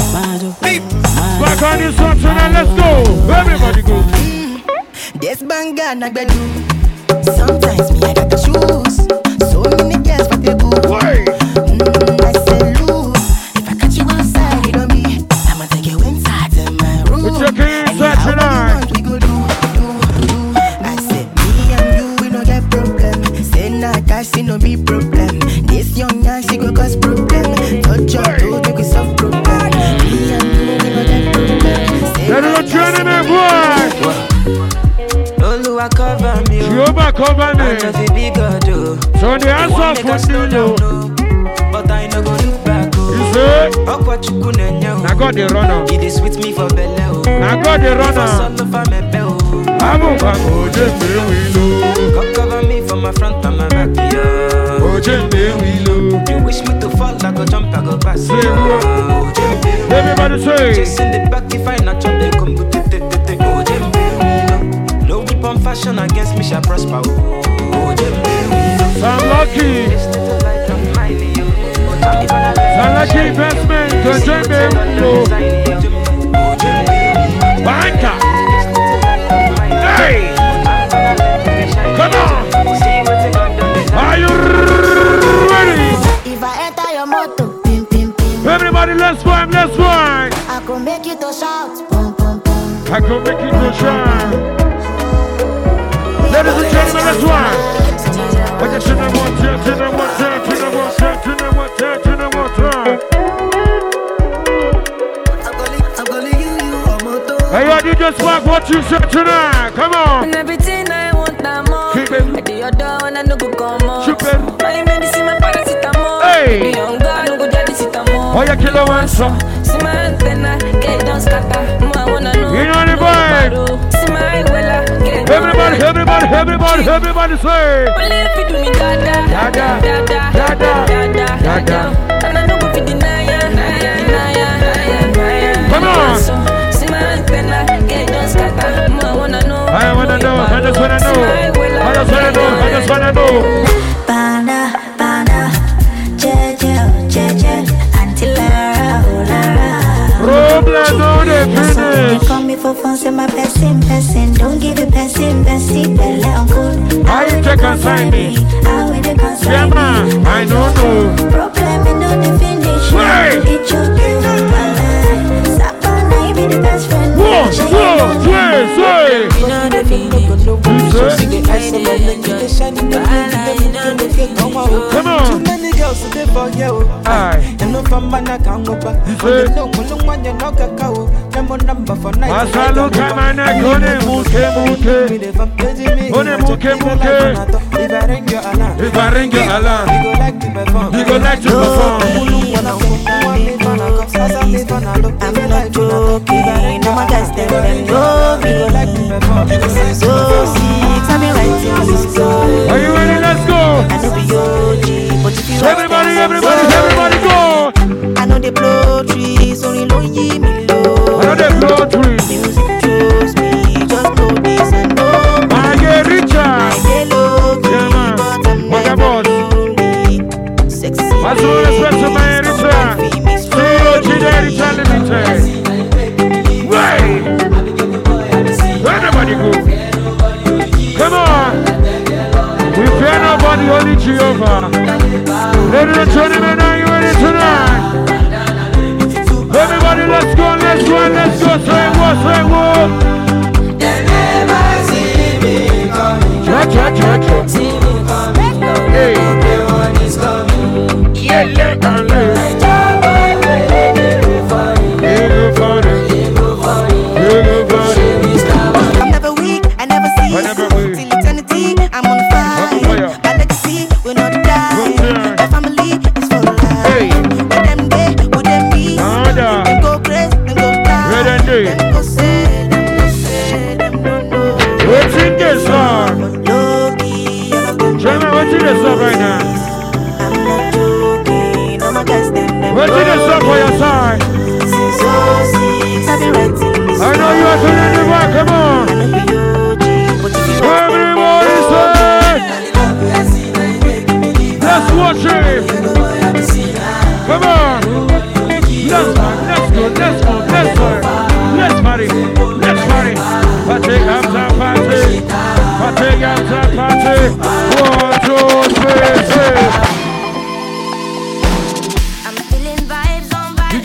Back on this one tonight, let's go. Everybody go. This banga na gbedu. Sometimes me I got the shoes. So many girls for the boo. Mm, I say loose. If I catch you outside, it don't be. I'ma take you inside to my room. We're checking inside tonight. We go do, do, do. I said me and you, we no get problem. Say not I see no be problem. This young man she go cause problem. Touch your toe, you can solve problem. Me and you, we no get problem. Say Let it go, man, boy. Oluwa cover me, Jehovah cover me. just a big God, oh. So the answer for you, know. But I no go look back, oh. You say? Okwa chukune nye, oh. Now God the runner. It is with me for belle, oh. Now God the runner. Solo for me, oh. Abu Bago, Jembe Willow. God cover me from my front and my back, yeah. Oh, Jembe Willow. You wish me to fall, I go jump, I go pass. Say what? Oh, Jembe. Everybody say. Chasing the back if I not jump, they come with it, it, it, it. Oh, Jembe. No weapon fashion against me shall prosper. Oh, Jembe. Sound lucky. Sound lucky investment to Jembe Willow. Banka. Hey. Come on. Are you ready? If I enter your motor, pim pim pim. Everybody, let's vibe, let's vibe. I could make you to shout, pum pum pum. I can make it go shine. Ladies and gentlemen, let's vibe. What you should have want to, to the one time, to the one time, to the one time, to the one time. Hey, yo, D J Spark, what you said tonight? Come on. And everything I want, I'm on. Keep it. I do your door and I no go come on. Keep it. My medicine, my paracetamol. Hey. The young girl, no go get the citamol. Oh, you kill a one song. See my antenna, get down scatter. More I wanna know. You know the vibe. See my wella, get down. Everybody, everybody, everybody, everybody say. Well, if you do me da da da da da da da da da da, and I no go fit deny ya, deny ya, deny ya, deny ya. Come on. See my antenna, get down scatter. More I wanna know. I wanna know, I just wanna know. I just wanna know, I just wanna know. Bana, bana, jeje, jeje, until Lara, Lara. Robles on the They finish. call me for fun, say my person, person. Don't give it person, person. Belle uncle. How you take consign me? How will they consign Yeah, man, me? I don't know. Problem in no definition. Hey. It's your game, Sapana. Sapana, you be the best friend. One, two, three, say. You know the feeling. Come on. Too many girls to live for you. Aye. And no fun man I can't go back. You say? No one when you knock a cow. Nemo number for night. Masalo kamana kone muke muke. Kone muke muke. If I ring your alarm, If I ring your alarm, you go like to perform. you go like to perform. I'm not joking. No more guys them them know me. So sick, I'm writing this song. Are you ready? Let's go. I know be O G, but if you Everybody, everybody, everybody go. I know they blow trees, only lonely me low. I know they blow trees. Music chose me, just know this and know me. I get richer. I get low key, Yeah, man. but I'm What never about? lonely. Sexy. What's the respect to my richer?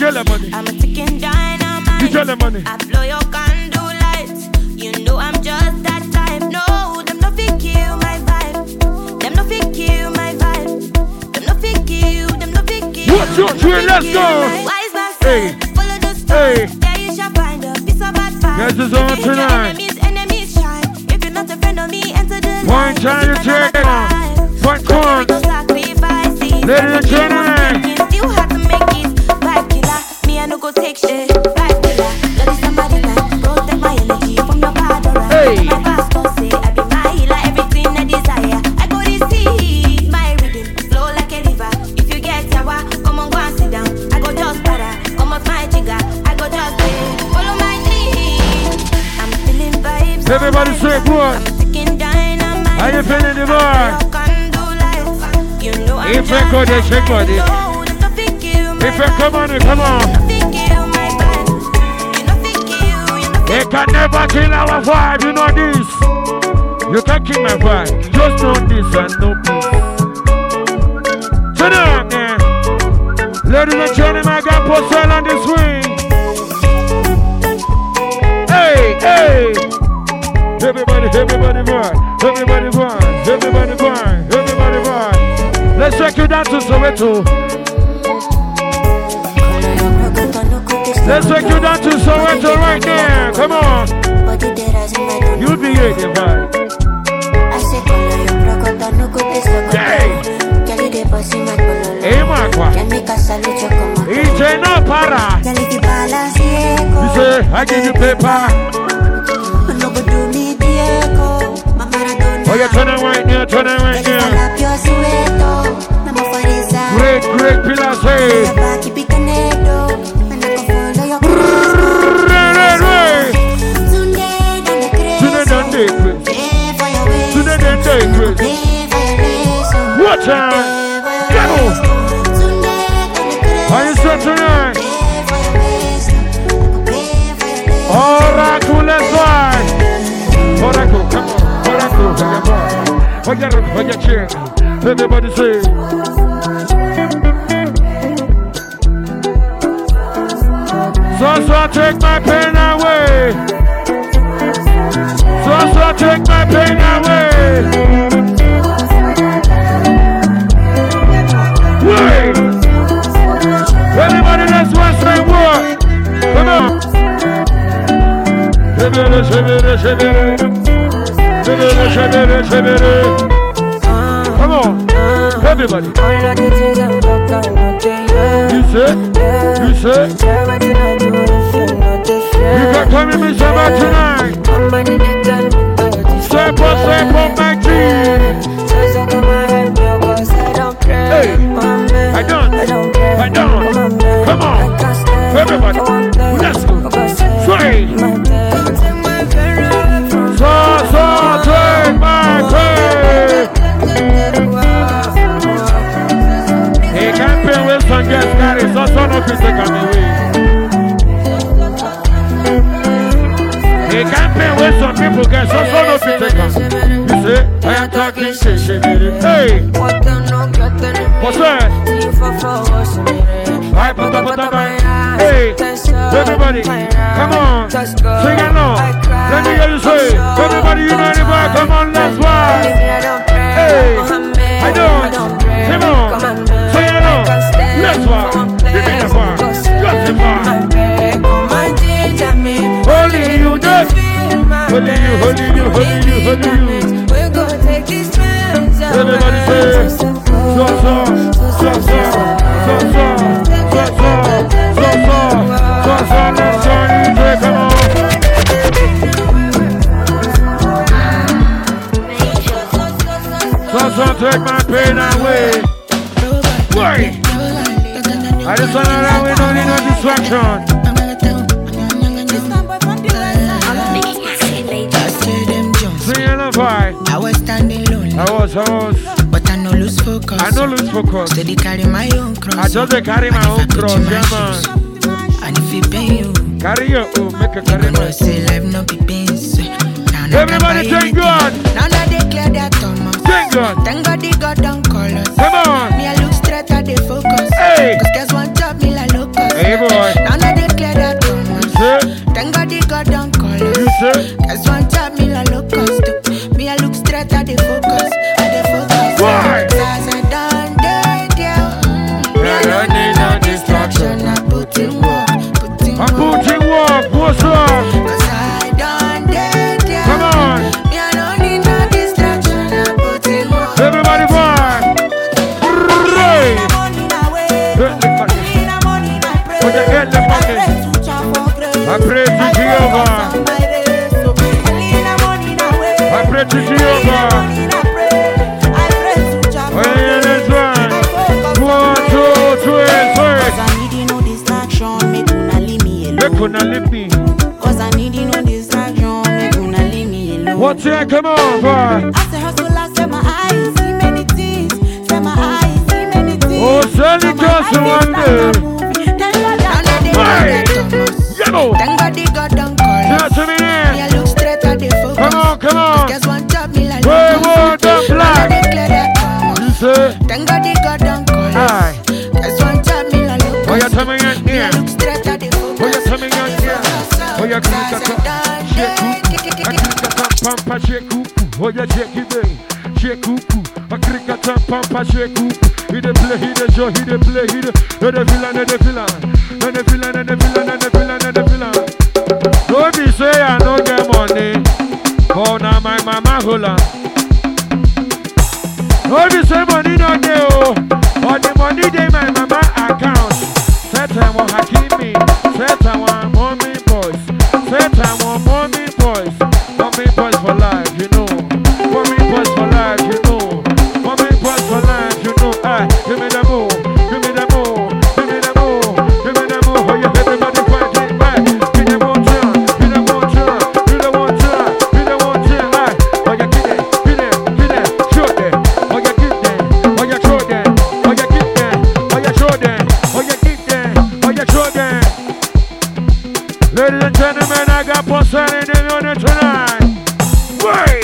tell them money. I'm a ticking dynamite. You tell them money. I blow your candle lights. You know I'm just that type. No, them no fit kill my vibe. Them no fit kill my vibe. Them no fit kill. Them no fit kill. What's your twin? Let's go. Wise man said, follow the stars. Hey. Yeah, you shall find a piece of bad vibe. This is on tonight. Enemies, enemies shine. If you're not a friend of me, enter the One time you take it on. One corn. Ladies and gentlemen. You have to make it. Vibe killer. Me, I no go take shit. Vibe killer. Let it somebody that protect my energy from your bad aura. Hey. My pastor say I be my healer. Everything I desire. I go to see my rhythm. Flow like a river. If you get sour, come on, go and sit down. I go just para. Come off my jigger. I go just play. Follow my dream. I'm feeling vibes. Everybody say what? How you feeling the boy? If you go there, shake body. If you come on, come on. They can never kill our vibe, you know this. You can kill my vibe. Just know this and no peace. Turn on, man. Ladies and gentlemen, I got Postal on the swing. Hey, hey. Everybody, everybody vibe. Everybody vibe. Everybody vibe. Everybody vibe. Let's take you down to Soweto. Let's take you down to Soweto right now. Come on. You'll be here, the vibe. Hey. Hey, Marquand. E J no para. You say, I give you paper. Oh, yeah, turn it right now, turn it right now. Great, great pillar say. Today done day, Chris. Today done day, Chris. What time? Go! Are you set tonight? Oracle, let's ride. Oracle, come on. Hold your, hold your chair. Everybody say. So, so take my pain away. So, so take my pain away. Wait. Everybody that's one say what? Come on. Shibiri, shibiri, shibiri. Come on, everybody. You say, you say, you can come in me about tonight. Step up, step up, my G. Hey, I don't, I don't. Come on, everybody. Let's go. Swing. So, so, take my pain. He can't pay with some guest carry, so son of his take on the way. He can't pay with some people get, so son of his take on. You say, I am talking shit, shit, hey. What's that? Hey, everybody, come on, sing along. Let me hear you say, everybody unite the bar, come on, let's ride. Hey, I don't, come on, sing along, let's ride. Give me the bar, got the bar. Holy you, just holy you, holy you, holy you, holy you. We're gonna take these friends. Everybody say, so, so, so, so, so, so, so, so, so, so, so, let's join you, say, come on. So, so, take my pain away. Wait. I just want to know we don't need no distraction. I was standing lonely. I was, I was. But I no lose focus. I no lose focus. Steady carry my own cross. I just they carry my own cross, yeah man. And if it pain you, carry your own, make a carry my own. Say life no be pains. Everybody thank God. Now that they clear that Thomas. Thank God. Thank God they got down colors. Come on. Me I look straight at the focus. Hey. Cause guess one job me like locus. Hey boy. For the early morning. I pray to Jehovah. I pray to Jehovah. Oh, yeah, that's right. One, two, three, three. Cause I need you no distraction, make una leave me alone. Make una leave me. Cause I need you no distraction, make una leave me alone. What's that? Come on, boy. I say hustle, I say my eyes see many things. Say my eyes see many things. Oh, Sally just one day. Hey! Yellow! Thank God the God don't call Just a minute! Me I look straight at the focus. Come on, come on! Guess one job me like Wait, wait, the black! You say? Thank God the God don't call Aye. Guess one job me like look. Oh, you're coming in here! Look straight at the focus. Oh, you're coming in here! Oh, you're coming in here! Pampa shake cuckoo, oh yeah shake it day, shake cuckoo, a cricket pampa shake cuckoo. He the play, he the show, he the play, he the, he the villain, he the villain, he the villain, he the villain, he the villain, he the villain. Don't be say I no get money, oh now my mama hola. Don't be say money no get oh, or the money they my mama account. Set time one Hakimi, set time one mommy boys, set time one mommy boys. Mommy boys for life, you know. Mommy boys for life, you know. Mommy boys for life, you know. Aye, give me the move, give me the move, give me the move, give me the move. Oh, you everybody fighting back. Give me the one turn, give me the one turn, give me the one turn, give me the one turn. Aye, oh, you get it, get it, get it, show them. Oh, you get them, oh, you show them, oh, you get them, oh, you show them, oh, you get them, oh, you show them. Ladies and gentlemen, I got Poseidon in the unit tonight. Way!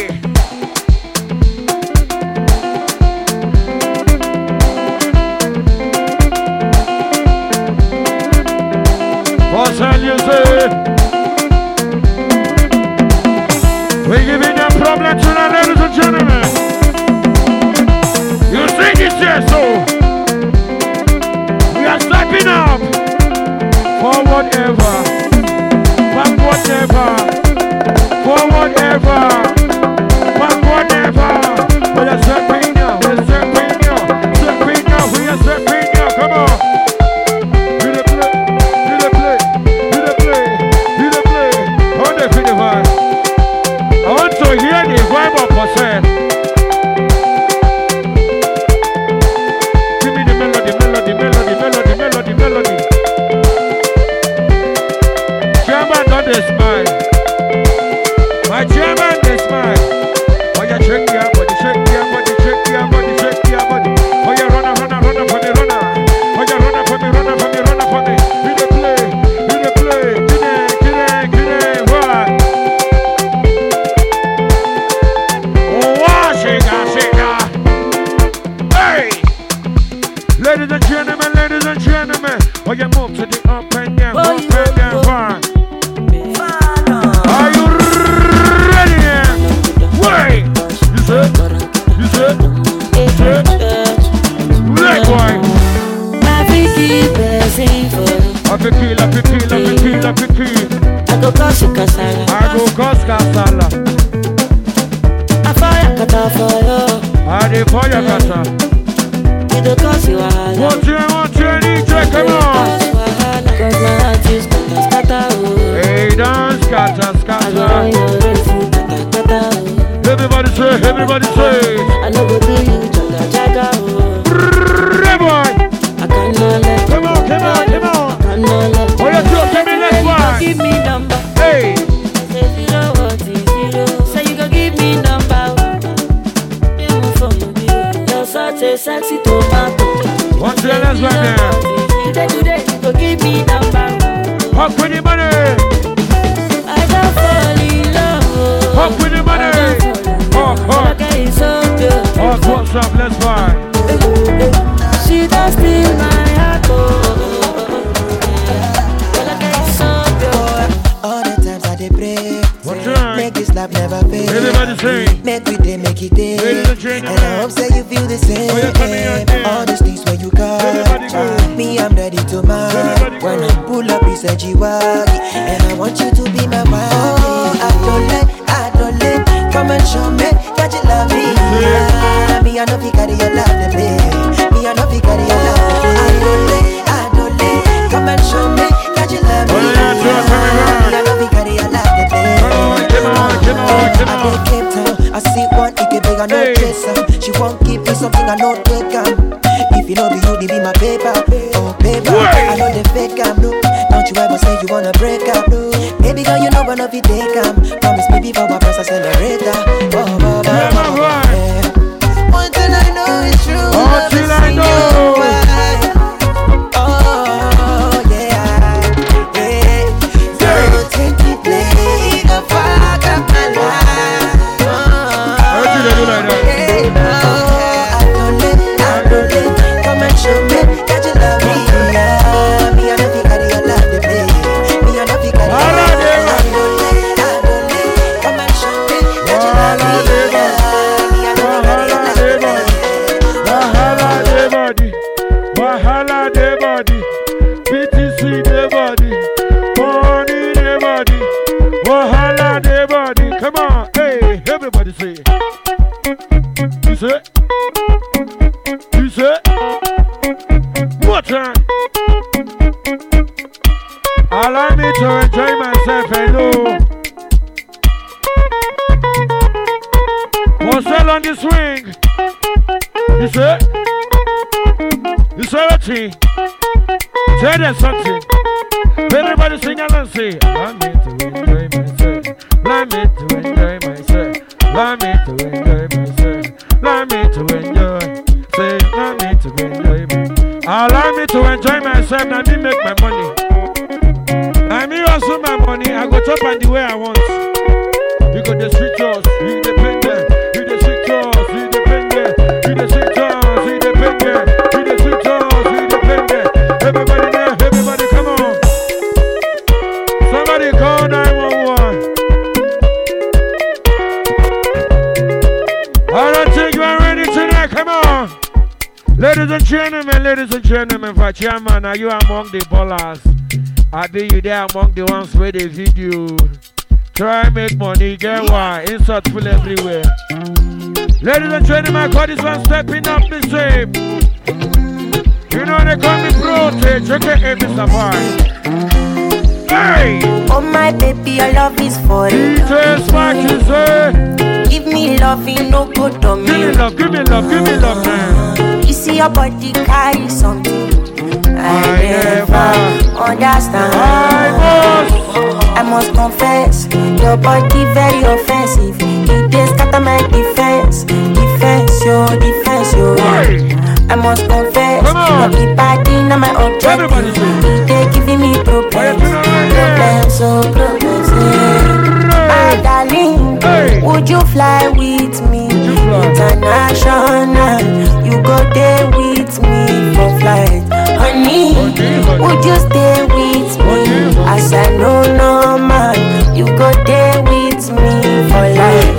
Poseidon, you say? We giving them problem tonight, ladies and gentlemen. You see this here, so we are stepping up. Forward ever. Backward never, forward ever, backward never. We are stepping now, we are stepping now, stepping now, we are stepping now. Come on, do the play, do the play, do the play, do the play. How they feel the vibe? I want to hear the vibe of percent. Give me the melody, melody, melody, melody, melody, melody. They smile. My German, they smile. Oh, you shake your body, shake your body, shake your body, shake your body. Oh, you run, run, run, run for me, run. Oh, you run for me, run for me, run for me. Do the play, do the play. Get it, get it, get it, what? Oh, wow, shake her, shake her. Hey! Ladies and gentlemen, ladies and gentlemen. Oh, you move to the up and down, up and down, fine. Are you ready? Wait! You said? You said? You said? Leg boy! I be keep blessing for you. I be kill, I be kill, I be kill, I be kill. I go cause you kasala. I go cause kasala. I fire kata for you. I dey fire kata. You do cause you are. One two, one two, D J, come on! Cause my heart is kata kata. Hey, dance kata kata. Everybody say, everybody say. I know go do you jaga jaga. Hey boy! I cannot let. Come on, come on, come on. I cannot let. Oh, you two, give me next one. Give me number. Hey. Say zero what is zero. Say you go give me number. You for you. You're such a sexy tomato. What's the last one there? Today, today, you go give me number. Hop with the money. I don't fall in love. Hop with the money. Hop, hop. Hop, what's up? Let's buy. She does steal my heart. All the times I dey pray. What's right? Make this love never fade. Everybody sing. Make we day, make it day. And I hope say you feel the same. Oh, all these things where you got. Me, I'm ready to marry. When I pull up, it's a G-Waggy. And I want you to be my wife. Oh, I don't let, I don't let. Come and show me that you love me. Yeah. Me, I know you carry your love to play. Me, I know you carry your love to play. I don't let, I don't let. Come and show me thing I know take am. If you know be you, they be my paper. Oh paper, I know they fake am. No, don't you ever say you wanna break up. No, baby girl, you know one of it take am. Promise me before my press accelerator. Oh, oh, oh, oh, oh, yeah. One thing I know is true. One thing I know. Oh yeah, yeah. So take me play the fuck up my life. How do they do like that? Show me that you love me, yeah. Me and the figure you love the play. Me and the figure you love the play. Come and show me that you love me, yeah. Me and the figure you love the play. Wahala de body, wahala de body, B T C de body, money de body, wahala de body. Come on, hey, everybody say. You say? You say? What time? Allow me to enjoy myself, hello. What's that on the swing? You say? You say what thing? Say that something. Everybody sing along, say. Allow me to enjoy myself. Allow me to enjoy myself. Allow me to enjoy myself. Allow me to enjoy. Say, allow me to enjoy myself. Allow me to enjoy myself, now me make my money. I me also my money, I go top and the way I want. You got the street yours, you independent. You the street yours, you independent. You the street yours, you independent. You the street yours, you independent. Everybody there, everybody come on. Somebody call nine one one. I don't think you are ready tonight, come on. Ladies and gentlemen, ladies and gentlemen, for chairman, are you among the ballers? I be you there among the ones with the video. Try make money, get why? Insert full everywhere. Ladies and gentlemen, call this one stepping up the same. You know they call me Prote, check it, hey, Mister Boy. Hey! Oh my baby, your love is for you. Details, what you say? Give me love, you no good to me. Give me love, give me love, give me love, man. You see your body carry something I, I never understand. I must, I must confess, your body very offensive. It is scatter my defense, defense, your defense, your. I must confess, your body not my objective. They giving me problems, problems, so problems. My darling, hey. Would you fly with me? International, you go there with me for flight. Honey, would you stay with me? As I know no man, you go there with me for life.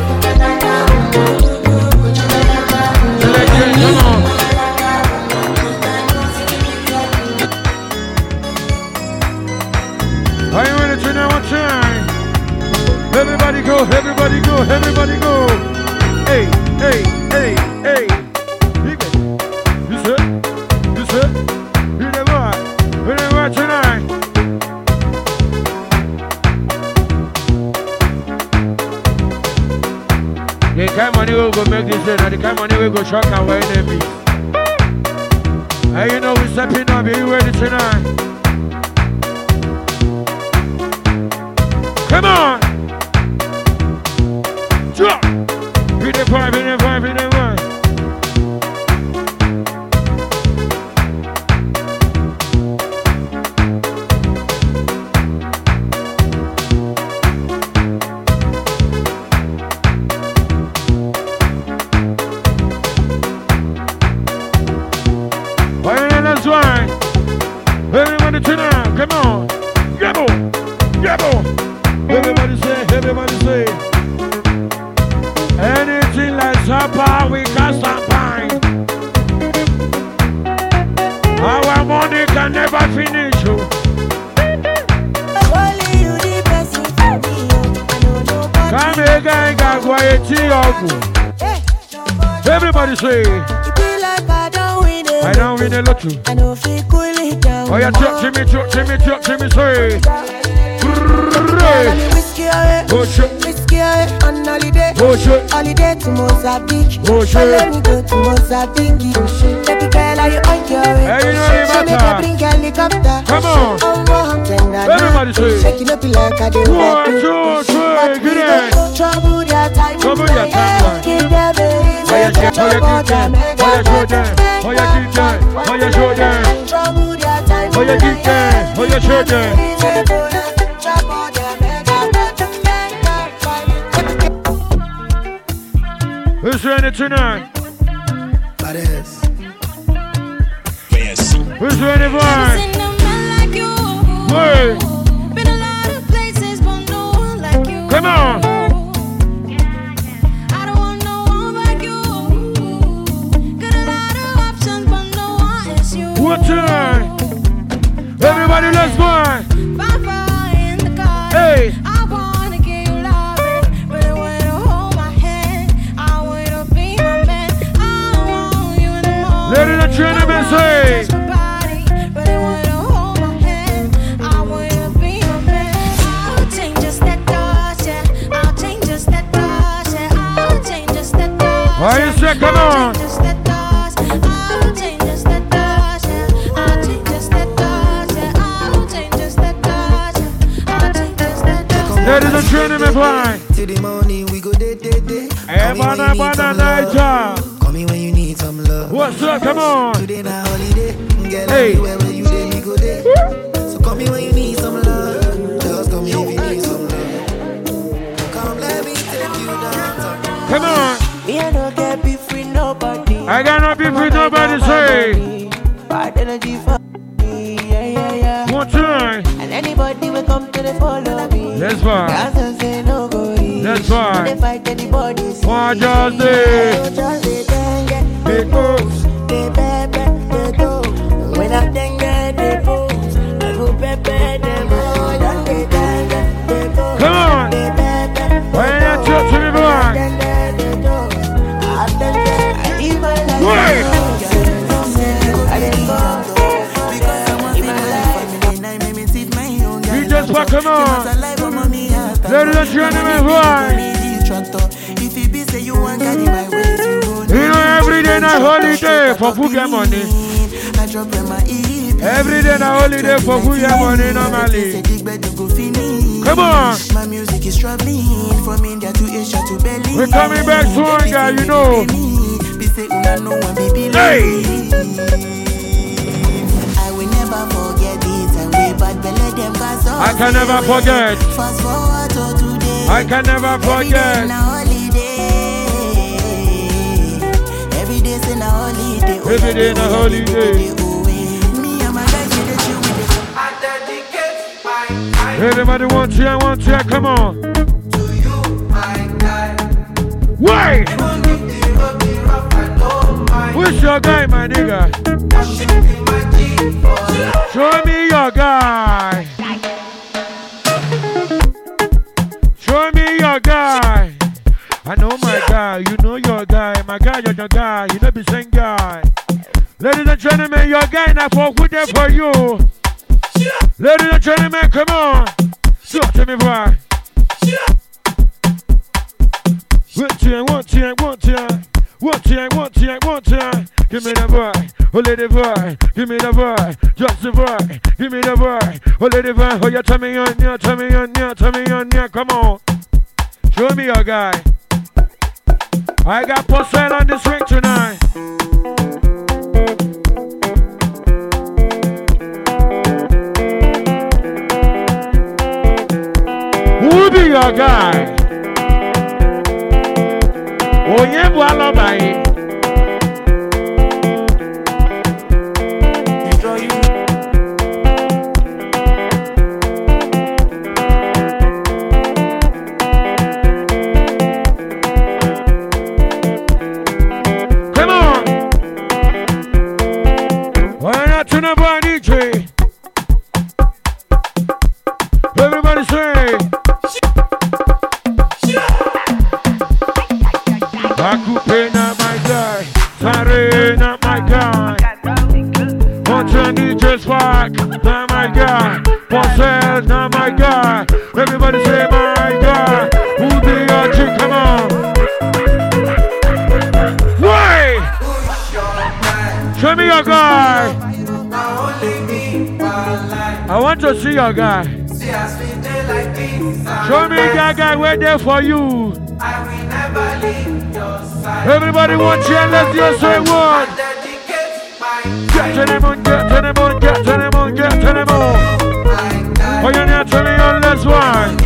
Are you ready to know what time? Everybody go, everybody go, everybody go. Hey, hey, hey, hey. You said, you said, you never are, you never are tonight. The kind of money will go make this shit, and the kind of money will go shock our enemies. Hey, you know we're stepping up, are you ready tonight? Come on! Drop! Hit the five, hit the five, hit the five. Well, that's right. Everybody tonight, come on. Yabbo! Yabbo! Everybody say, everybody say. Anything like supper, we can champagne. Our money can never finish. Oh. Only you the best for me. Come here, guy, guy, quiet. Everybody say. It be like I don't win it. I don't win a lot too. I don't feel cool it down. Oh, yeah, talk to me, talk to me, talk to me, say. Whiskey away, oh, shit. whiskey girl on holiday. Oh shit. Holiday to Mozambique. Oh shit. So let me go to Mozambique. Baby girl, are you on your way? Hey, you know the So make matter. I bring helicopter. Come on. Oh, wow, tender. Everybody say. Shake it up like I do. One, two, three, get it. Trouble their time. Trouble their time. Give them a reason. Oh, you keep them. Oh, you show them. Oh, you keep them. Oh, you show them. Trouble their time. Oh, you keep them. Oh, you show them. Who's ready tonight? Who's ready, boy? Hey. Been a lot of places, but no one like you. Come on. I don't want no one like you. Got a lot of options, but no one is you. What tonight? Everybody, let's go. Fire, fire in the car. Hey. I wanna give you love, really want to hold my hand. I want you to be my man. I want you in the morning. Ladies and gentlemen, say. Why you say, come on? Ladies and gentlemen, boy. Till the morning we go day day day. Hey, bana bana night. Call me when you need some love. What's up? Come on. Today na holiday. Get hey. Everywhere where you day me go day. So call me when you need some love. Just call me if you need some love. Come let me take you down. Come on. Me I don't get beef with nobody. I got no beef with nobody, say. Bad energy for me, yeah, yeah, yeah. One time. And anybody will come to the follow me. That's fine. Answer say no go easy. That's fine. They fight anybody. One just day. I just say dengue, they pose, they pepe, they go. When I dengue, they pose, I go pepe, they go. Don't they dengue, they pose. Come on. They pepe, why you not talk to me, boy? We just fuck him on. Ladies and gentlemen, boy. You know every day na holiday for who get money. Every day na holiday for who get money normally. Come on. My music is traveling from India to Asia to Berlin. We're coming back soon, guy, you know. Hey! I will never forget the time we bad belly them cause I can never forget. Fast forward to today. I can never forget. Every day in a holiday. Every day in a holiday. Me and my guys we dey chill with it. I dedicate my time. Everybody want you, I want you, come on. To you, my guy. Why? Even if the road be rough, I don't mind. Who's your guy, my nigga? Show me your guy. Show me your guy. I know my guy, you know your guy. My guy, you're your guy, you know the same guy. Ladies and gentlemen, your guy now for good there for you. Ladies and gentlemen, come on. Talk to me, boy. One time, one time, one time. One time, one time, one time. Give me the boy, oh lady boy. Give me the boy, just the boy. Give me the boy, oh lady boy. Oh, you tell me on, you tell me on, you tell me on, yeah. Come on. Show me your guy. I got Porcel on this ring tonight. Who be your guy? Oh, yeah, well, bye. Come on. Why not to the body tree? Everybody say. Akupe na my guy, Sare na my guy. Montani just fuck, na my guy. Porcel na my guy. Everybody say my guy. Who did I want to see your guy. Show me that guy wait there for you. Everybody wants you, let's just say what? Get to them on, get to them on, get to them on, get to them on. Oh, you're not telling me on this one.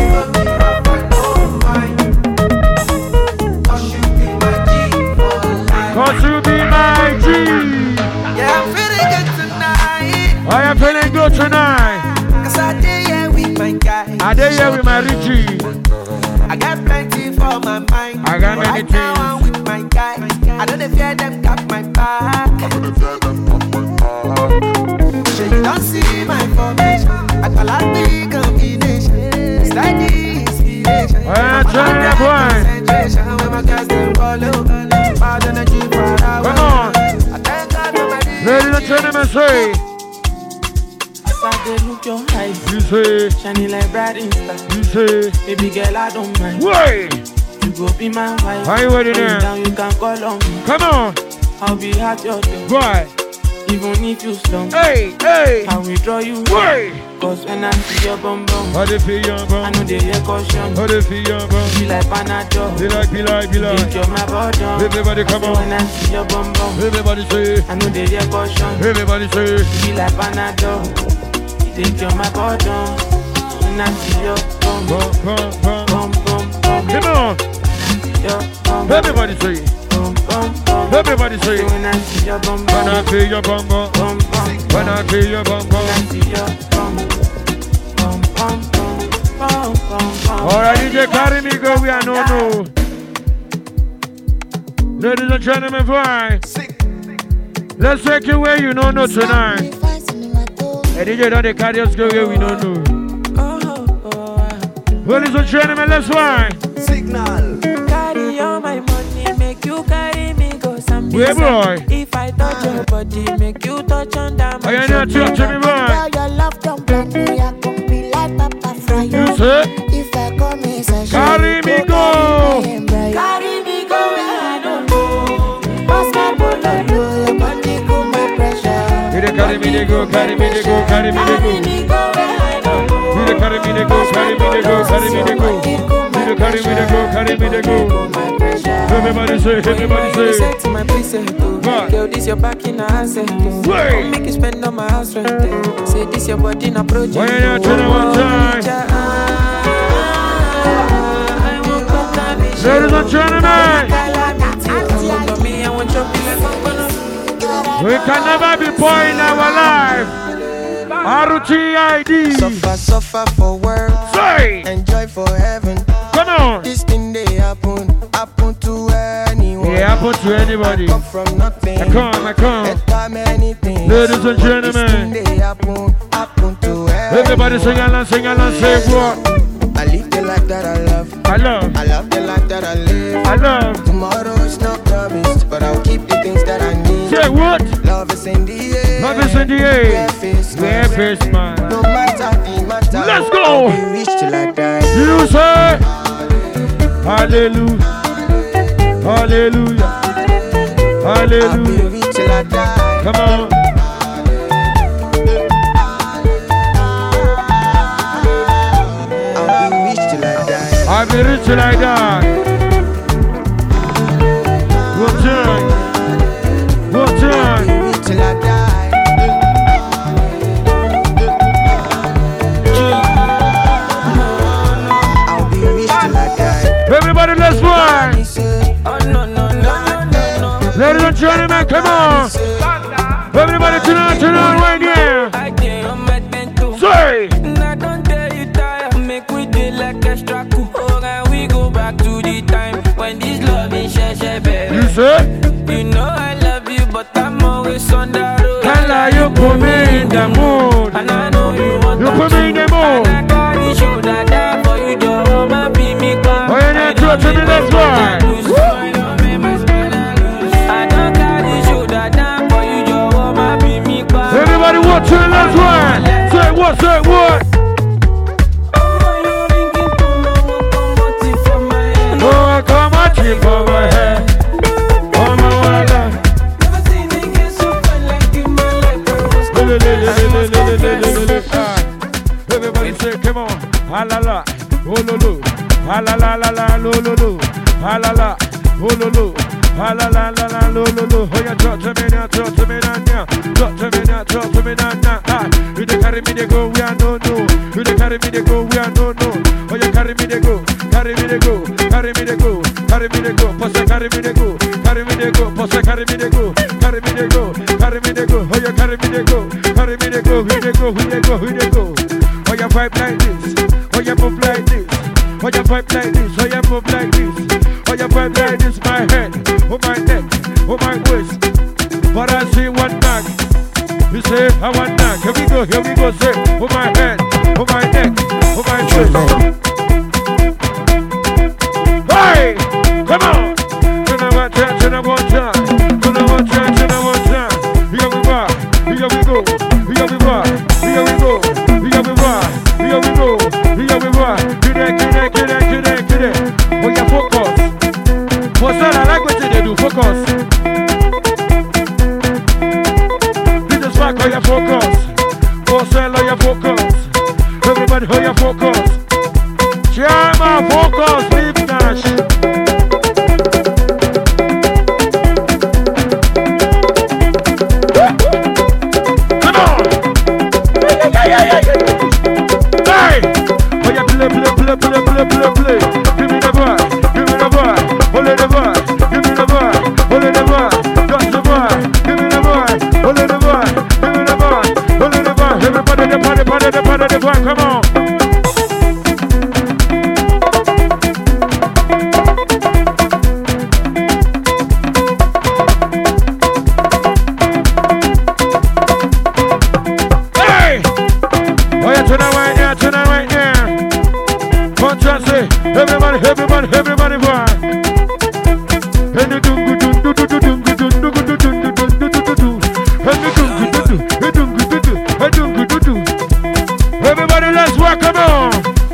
Cause you be my G. Yeah, I'm feeling good tonight. I am feeling good tonight. Cause I did here with my guy. I did here with my Richie. I got plenty for my mind. I got many right now I'm things. with my guy. I know they fear them got my back. So you don't see my formation. I call out big combination. Steady inspiration. I am telling you, boy. Concentration when my guys they follow. Bad energy for our Come on. I thank God for my day. Ladies and gentlemen, say. As I dey look your eyes, You say. shining like bright Insta. You say. Baby girl, I don't mind. Wait. You go be my wife. Are you ready now? Down, you can call on me. Come on. I'll be at your door. Right. Even if you slump. Hey, hey. I will draw you. Wait. Cause when I see your bum bum, How they feel your I bum? know they hear caution. How they feel your bum? Be like Panadol. Be like, be like, be like. Take your my bottom. Everybody come So on. when I see your bum bum, Everybody say. I know they hear caution. Everybody say. Be like Panadol. Take your my bottom. When I see your bum Bum, bum, bum. bum bum bum. Come on. Your bum Everybody say. bum bum bum. Everybody say. When I see your bum When I bum feel your bum bum. bum bum. When I feel your bum When bum. I see your bum bum bum bum bum bum bum. Alright, D J carry me go, we are no no. Ladies and gentlemen, fine. Let's take you where you don't know tonight. Hey, D J, don't they carry us go where we don't know. Ladies and gentlemen, let's fine. Signal. Carry all my money, make you carry me go some Where boy? If I touch your body, make you touch under my I ain't not talk to me, boy. Girl, your love don't blend me. I can be like Papa Fry. You say? If I come in, say, Carry me go. Carry me go where I don't know. Pass my bololo, your body cool my pressure. You dey carry me, they go, carry me, they go, carry me, they go. Carry me go where I don't know. You dey carry me, they go, carry me, they go, carry me, they go. You dey carry me, they go, carry me, they go. Everybody say, everybody You say. said to my preset, oh. What? Girl, this your back in a asset, oh. Wait. Don't make you spend on my house rent, oh. Say this your body in a project, Why you not oh. tell them one time? I won't come down this shit, Ladies and gentlemen, oh. Me, I want your feeling, I'm gonna- we can never be poor in our life. R T I D. Suffer, suffer for work. Say. Enjoy for heaven. Come on. This thing they happen, happen to anyone. It happen to anybody. Come from nothing. I come, I come. Better many things. Ladies and This thing gentlemen, they happen, happen to anyone. everybody sing along, sing along, say what? I live the life that I love. I love, I love the life that I live. I love. Tomorrow is not promised, but I'll keep the things that I need. Say what? Love is in the air. Love is in the air. Where face man. No matter the matter. Let's go. I'll be rich till I die. You say, Hallelujah, Hallelujah, I'll be Hallelujah. rich till I die. Come on. I'll be rich till I die. I'll be rich till I die. One time, one I'll time. be rich till I die. I'll be rich till I die. Everybody, let's fly. Oh, no, no, no, no, no, no. Ladies and gentlemen, come on. Everybody, tonight, tonight, right here. I can't imagine to Say. And I don't tell you tired, make we do like extra cool. Oh, and we go back to the time when this love is share, share, baby. You say? You know I love you, but I'm always on the road. Can't lie, you put me in the mood. And I know you want You that put me in the too. mood. And I got the shoulder down for you, Joe. My be me calm. Oh, you're not true to me, let's fly. I don't make my spinal loose. I don't got the shoulder down for you, Joe. My be me calm. Everybody, watch it, let's fly. Say what, say what? Oh, I come on, chip for my head. Oh, my water. Never seen a girl so fine like you, my life. ha la la, oh lo lo, ha la la la la, lo lo lo, ha la la, oh lo lo, ha la la la la, lo lo lo. Oh, you talk to me now, talk to me now, now. Talk to me now, talk to me now, now. Ah, you dey carry me dey go, we are no no. You dey carry me dey go, we are no no. Oh, you carry me dey go, carry me dey go, carry me dey go, carry me dey go. Posse carry me dey go, carry me dey go. Posse carry me dey go, carry me dey go, carry me dey go. Oh, you carry me dey go, carry me dey go. We dey go, we dey go, we dey go. Oh, you vibe like this, oh you move like this, oh you vibe like this, oh you move like this, oh you vibe like this. My head, oh my neck, oh my waist. But I see one knock. You say I want knock. Here we go, here we go. Say, oh my head, oh my neck, oh my waist. Hey, come on. Turn on one time, turn on one time, turn on one time, turn on one time. Here we go, here we go, here we go, here we go, here we go, here we go, here we go. Get it, get it, get it, get it, get it. Oh, you focus. For some, I like what they do. Focus. This is back. How you focus? For some, how you focus? Everybody, how you focus? Chama, focus. Leave Nash. Come on. Yeah, yeah, yeah, yeah. Hey. Oh, you play, play, play, play, play, play, play. Give me the boy. Give me the boy. Hold the boy. Give me the boy. Hold the boy. Just the boy. Give me the boy. Hold the boy. Give me the boy. Hold the boy. Everybody, the party, party, the party, the boy. Come on. Hey! Oh, yeah, tonight right now, tonight right now. Come on, say, everybody, everybody, everybody, boy. Everybody, let's work, come on.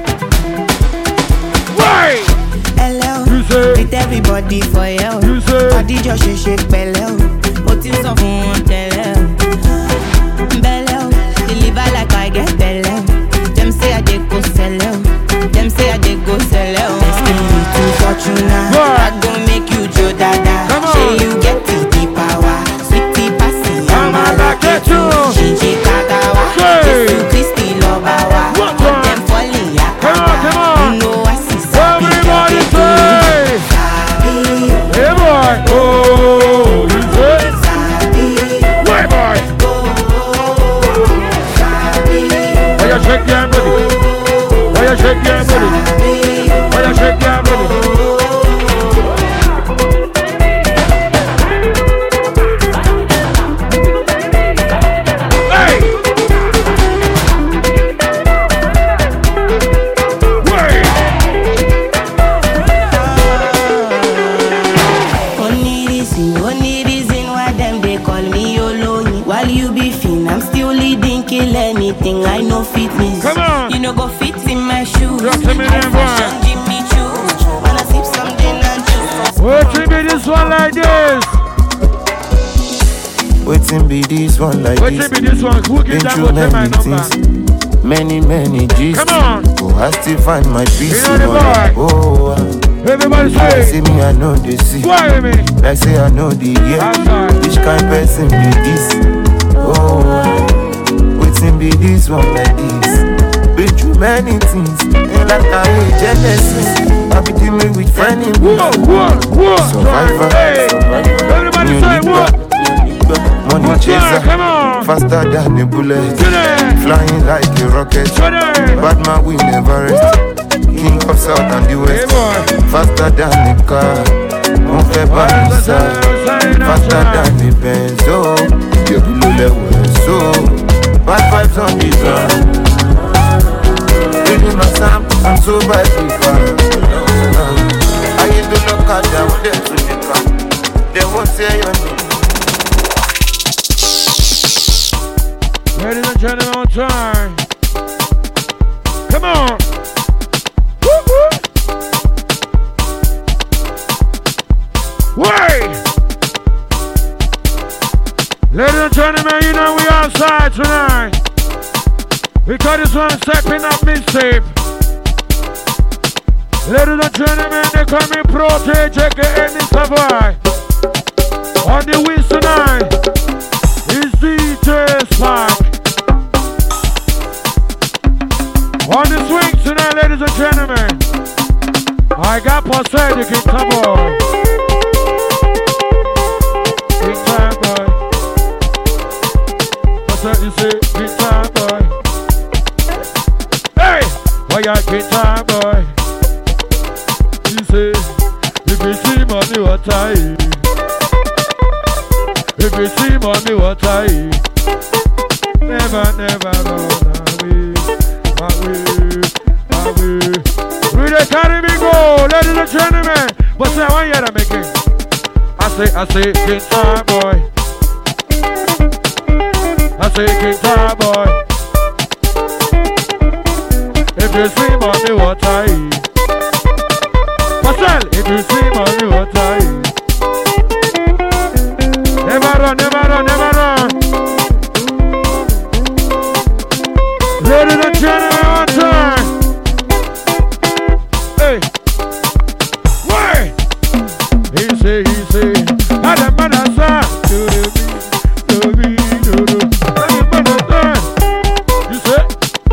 Why? Hello, with everybody for you. You say, Body just shake, shake, bello. What is up for one bello? Bello, deliver like I get bello. Them say I dey go sell out. Them say I dey go sell out. Destiny to Fortuna. I gon' make you Joe Dada. Say you get the deep power. Sweetie passy, I'm a rocket too. Shinji Kagawa. Jesus Christi Lobawa. Put them falling yakata. You know I see Sabi. everybody say, hey boy, oh, you say, hey boy. Oh, you shake your body. Oh, you shake your body. Oh, you shake your body. Only reason, only reason why them they call me Oloni. While you be fin, I'm still leading, kill anything. I know fitness. Come on. You know go fit in my shoes. Drop to me I then, fashion, boy. give me choose. Wanna sip something and choose. Waiting be this one like this. Waiting be this one like Waiting this. be this one. Who give Been that through one my many number? things, many many G's. Come on. Oh, I still find my peace. You know the boy. Oh, uh, Everybody I say, see me, I know they see. why with me? Like say I know the year. Which kind person be this? Oh, uh, waiting be this one like this. Been through many things, and like I hate Genesis. I be dealing with friends. What? What? What? Survivor, Hey. survivor. Everybody New say nigga, what? nigga, money What's chaser, that? Come on. faster than a bullet, Today. flying like a rocket. Today. Bad man we never rest. King of South and the West, faster than a car. Mon fait pas ça, faster than a Benz. Oh, you below level, so bad vibes on the ground. Reading my Sam, I'm so bad people. I ain't do no cut down with them to the car. They won't say your name. Ladies and gentlemen, on time. Come on. Woo woo. Wait. Ladies and gentlemen, you know we outside tonight. We call this one stepping up mixtape. Ladies and gentlemen, they call me Protege, aka Mister Boy. On the wheels tonight is D J Spark. On the swing tonight, ladies and gentlemen, I got Posse, the guitar boy. Guitar boy. Posse, you say, guitar boy. Hey! Why you guitar boy? You say, if you see money, what I eat. If you see money, what I eat. Never, never run away. Away, away. We dey carry me go, ladies and gentlemen. But say one year I'm again. I say, I say, guitar boy. I say, guitar boy. If you see money, what I eat. Marcel, if you see money, what I eat. Never run, never run, never run. Ladies and gentlemen, one time. Hey. Why? He say, he say, I the mother son. Do do do do do do. I the mother son. You say?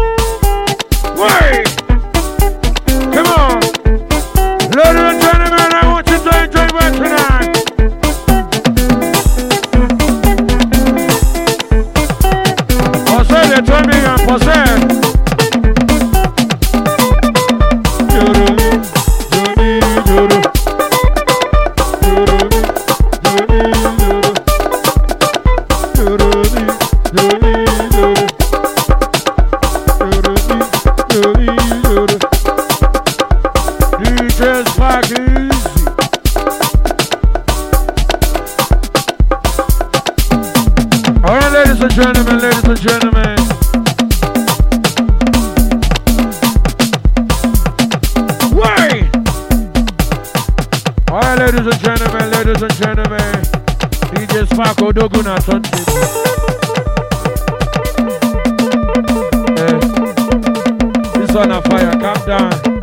Why? Come on. Ladies and gentlemen, I want you to enjoy my tonight. Posse, they told me I'm Posse. Ladies and gentlemen, ladies and gentlemen. Why? Alright, ladies and gentlemen, ladies and gentlemen. D J Spark Odoguna Sunday. Hey. This on a fire, calm down.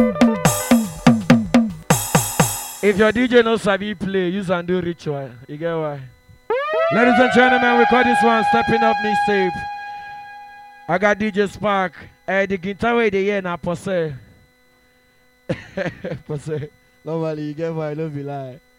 If your D J knows Sabi play, use and do ritual. You get why? Ladies and gentlemen, we call this one Stepping Up Mixtape. I got D J Spark. Uh, the guitar way they hear now, Posse. Posse. Normally, you get why I don't be lie.